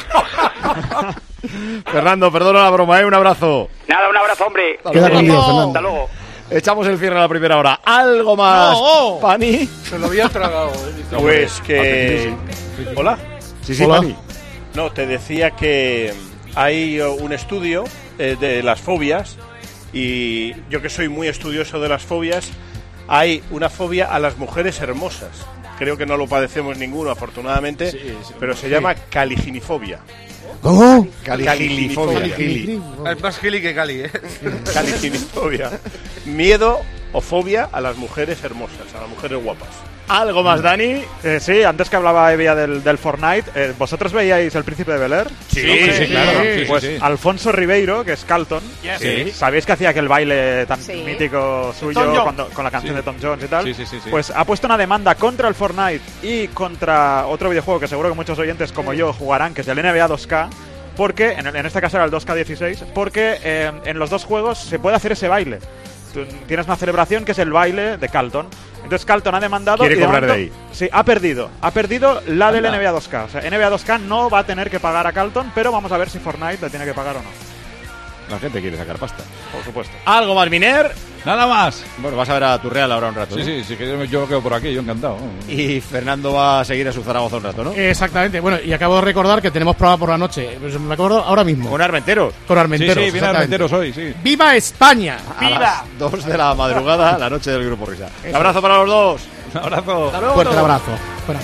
Fernando, perdona la broma, ¿eh? Un abrazo. Nada, un abrazo, hombre. Queda con Dios, Fernando. Hasta luego. Echamos el cierre a la primera hora. ¿Algo más, No. Pani? Se lo había tragado. ¿eh? Pues que... ¿Hola? Sí, sí, Hola. Pani. No, te decía que hay uh, un estudio eh, de las fobias y yo que soy muy estudioso de las fobias, hay una fobia a las mujeres hermosas. Creo que no lo padecemos ninguno, afortunadamente, pero se llama caliginifobia. ¿Cómo? Caligilifobia. Es más gili que Cali, ¿eh? Caliginifobia. Miedo o fobia a las mujeres hermosas, a las mujeres guapas. ¿Algo más, Dani? Eh, sí, antes que hablaba Evia del, del Fortnite, eh, ¿vosotros veíais El Príncipe de Bel-Air? Sí, sí, sí, claro. Sí, Pues sí, sí. Alfonso Ribeiro, que es Carlton, Sí. ¿sabéis que hacía aquel baile tan Sí. mítico Tom suyo Jones. cuando- con la canción Sí. de Tom Jones y tal? Sí, sí, sí, sí. Pues ha puesto una demanda contra el Fortnite y contra otro videojuego que seguro que muchos oyentes como yo jugarán, que es el N B A dos K, porque, en, el- en este caso era el dos K dieciséis, porque eh, en los dos juegos se puede hacer ese baile. Tú tienes una celebración que es el baile de Carlton. Entonces Carlton ha demandado Quiere y de cobrar de momento- Sí, ha perdido. Ha perdido la del N B A dos K. O sea, N B A dos K no va a tener que pagar a Carlton, pero vamos a ver si Fortnite le tiene que pagar o no. La gente quiere sacar pasta. Por supuesto. ¿Algo más, Miner? Nada más. Bueno, vas a ver a tu Real ahora un rato, Sí, ¿no? sí, sí, que yo, yo quedo por aquí, yo encantado. Y Fernando va a seguir a su Zaragoza un rato, ¿no? Exactamente. Bueno, y acabo de recordar que tenemos programa por la noche. Pues me acuerdo ahora mismo. Con Armenteros. Con Armenteros. Sí, sí, viene exactamente. Armenteros hoy, sí. ¡Viva España! A las dos de la madrugada, la noche del Grupo Risa. Un abrazo para los dos. Un abrazo. Fuerte el abrazo. Fuera.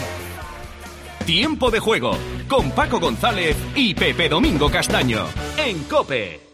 Tiempo de juego con Paco González y Pepe Domingo Castaño en COPE.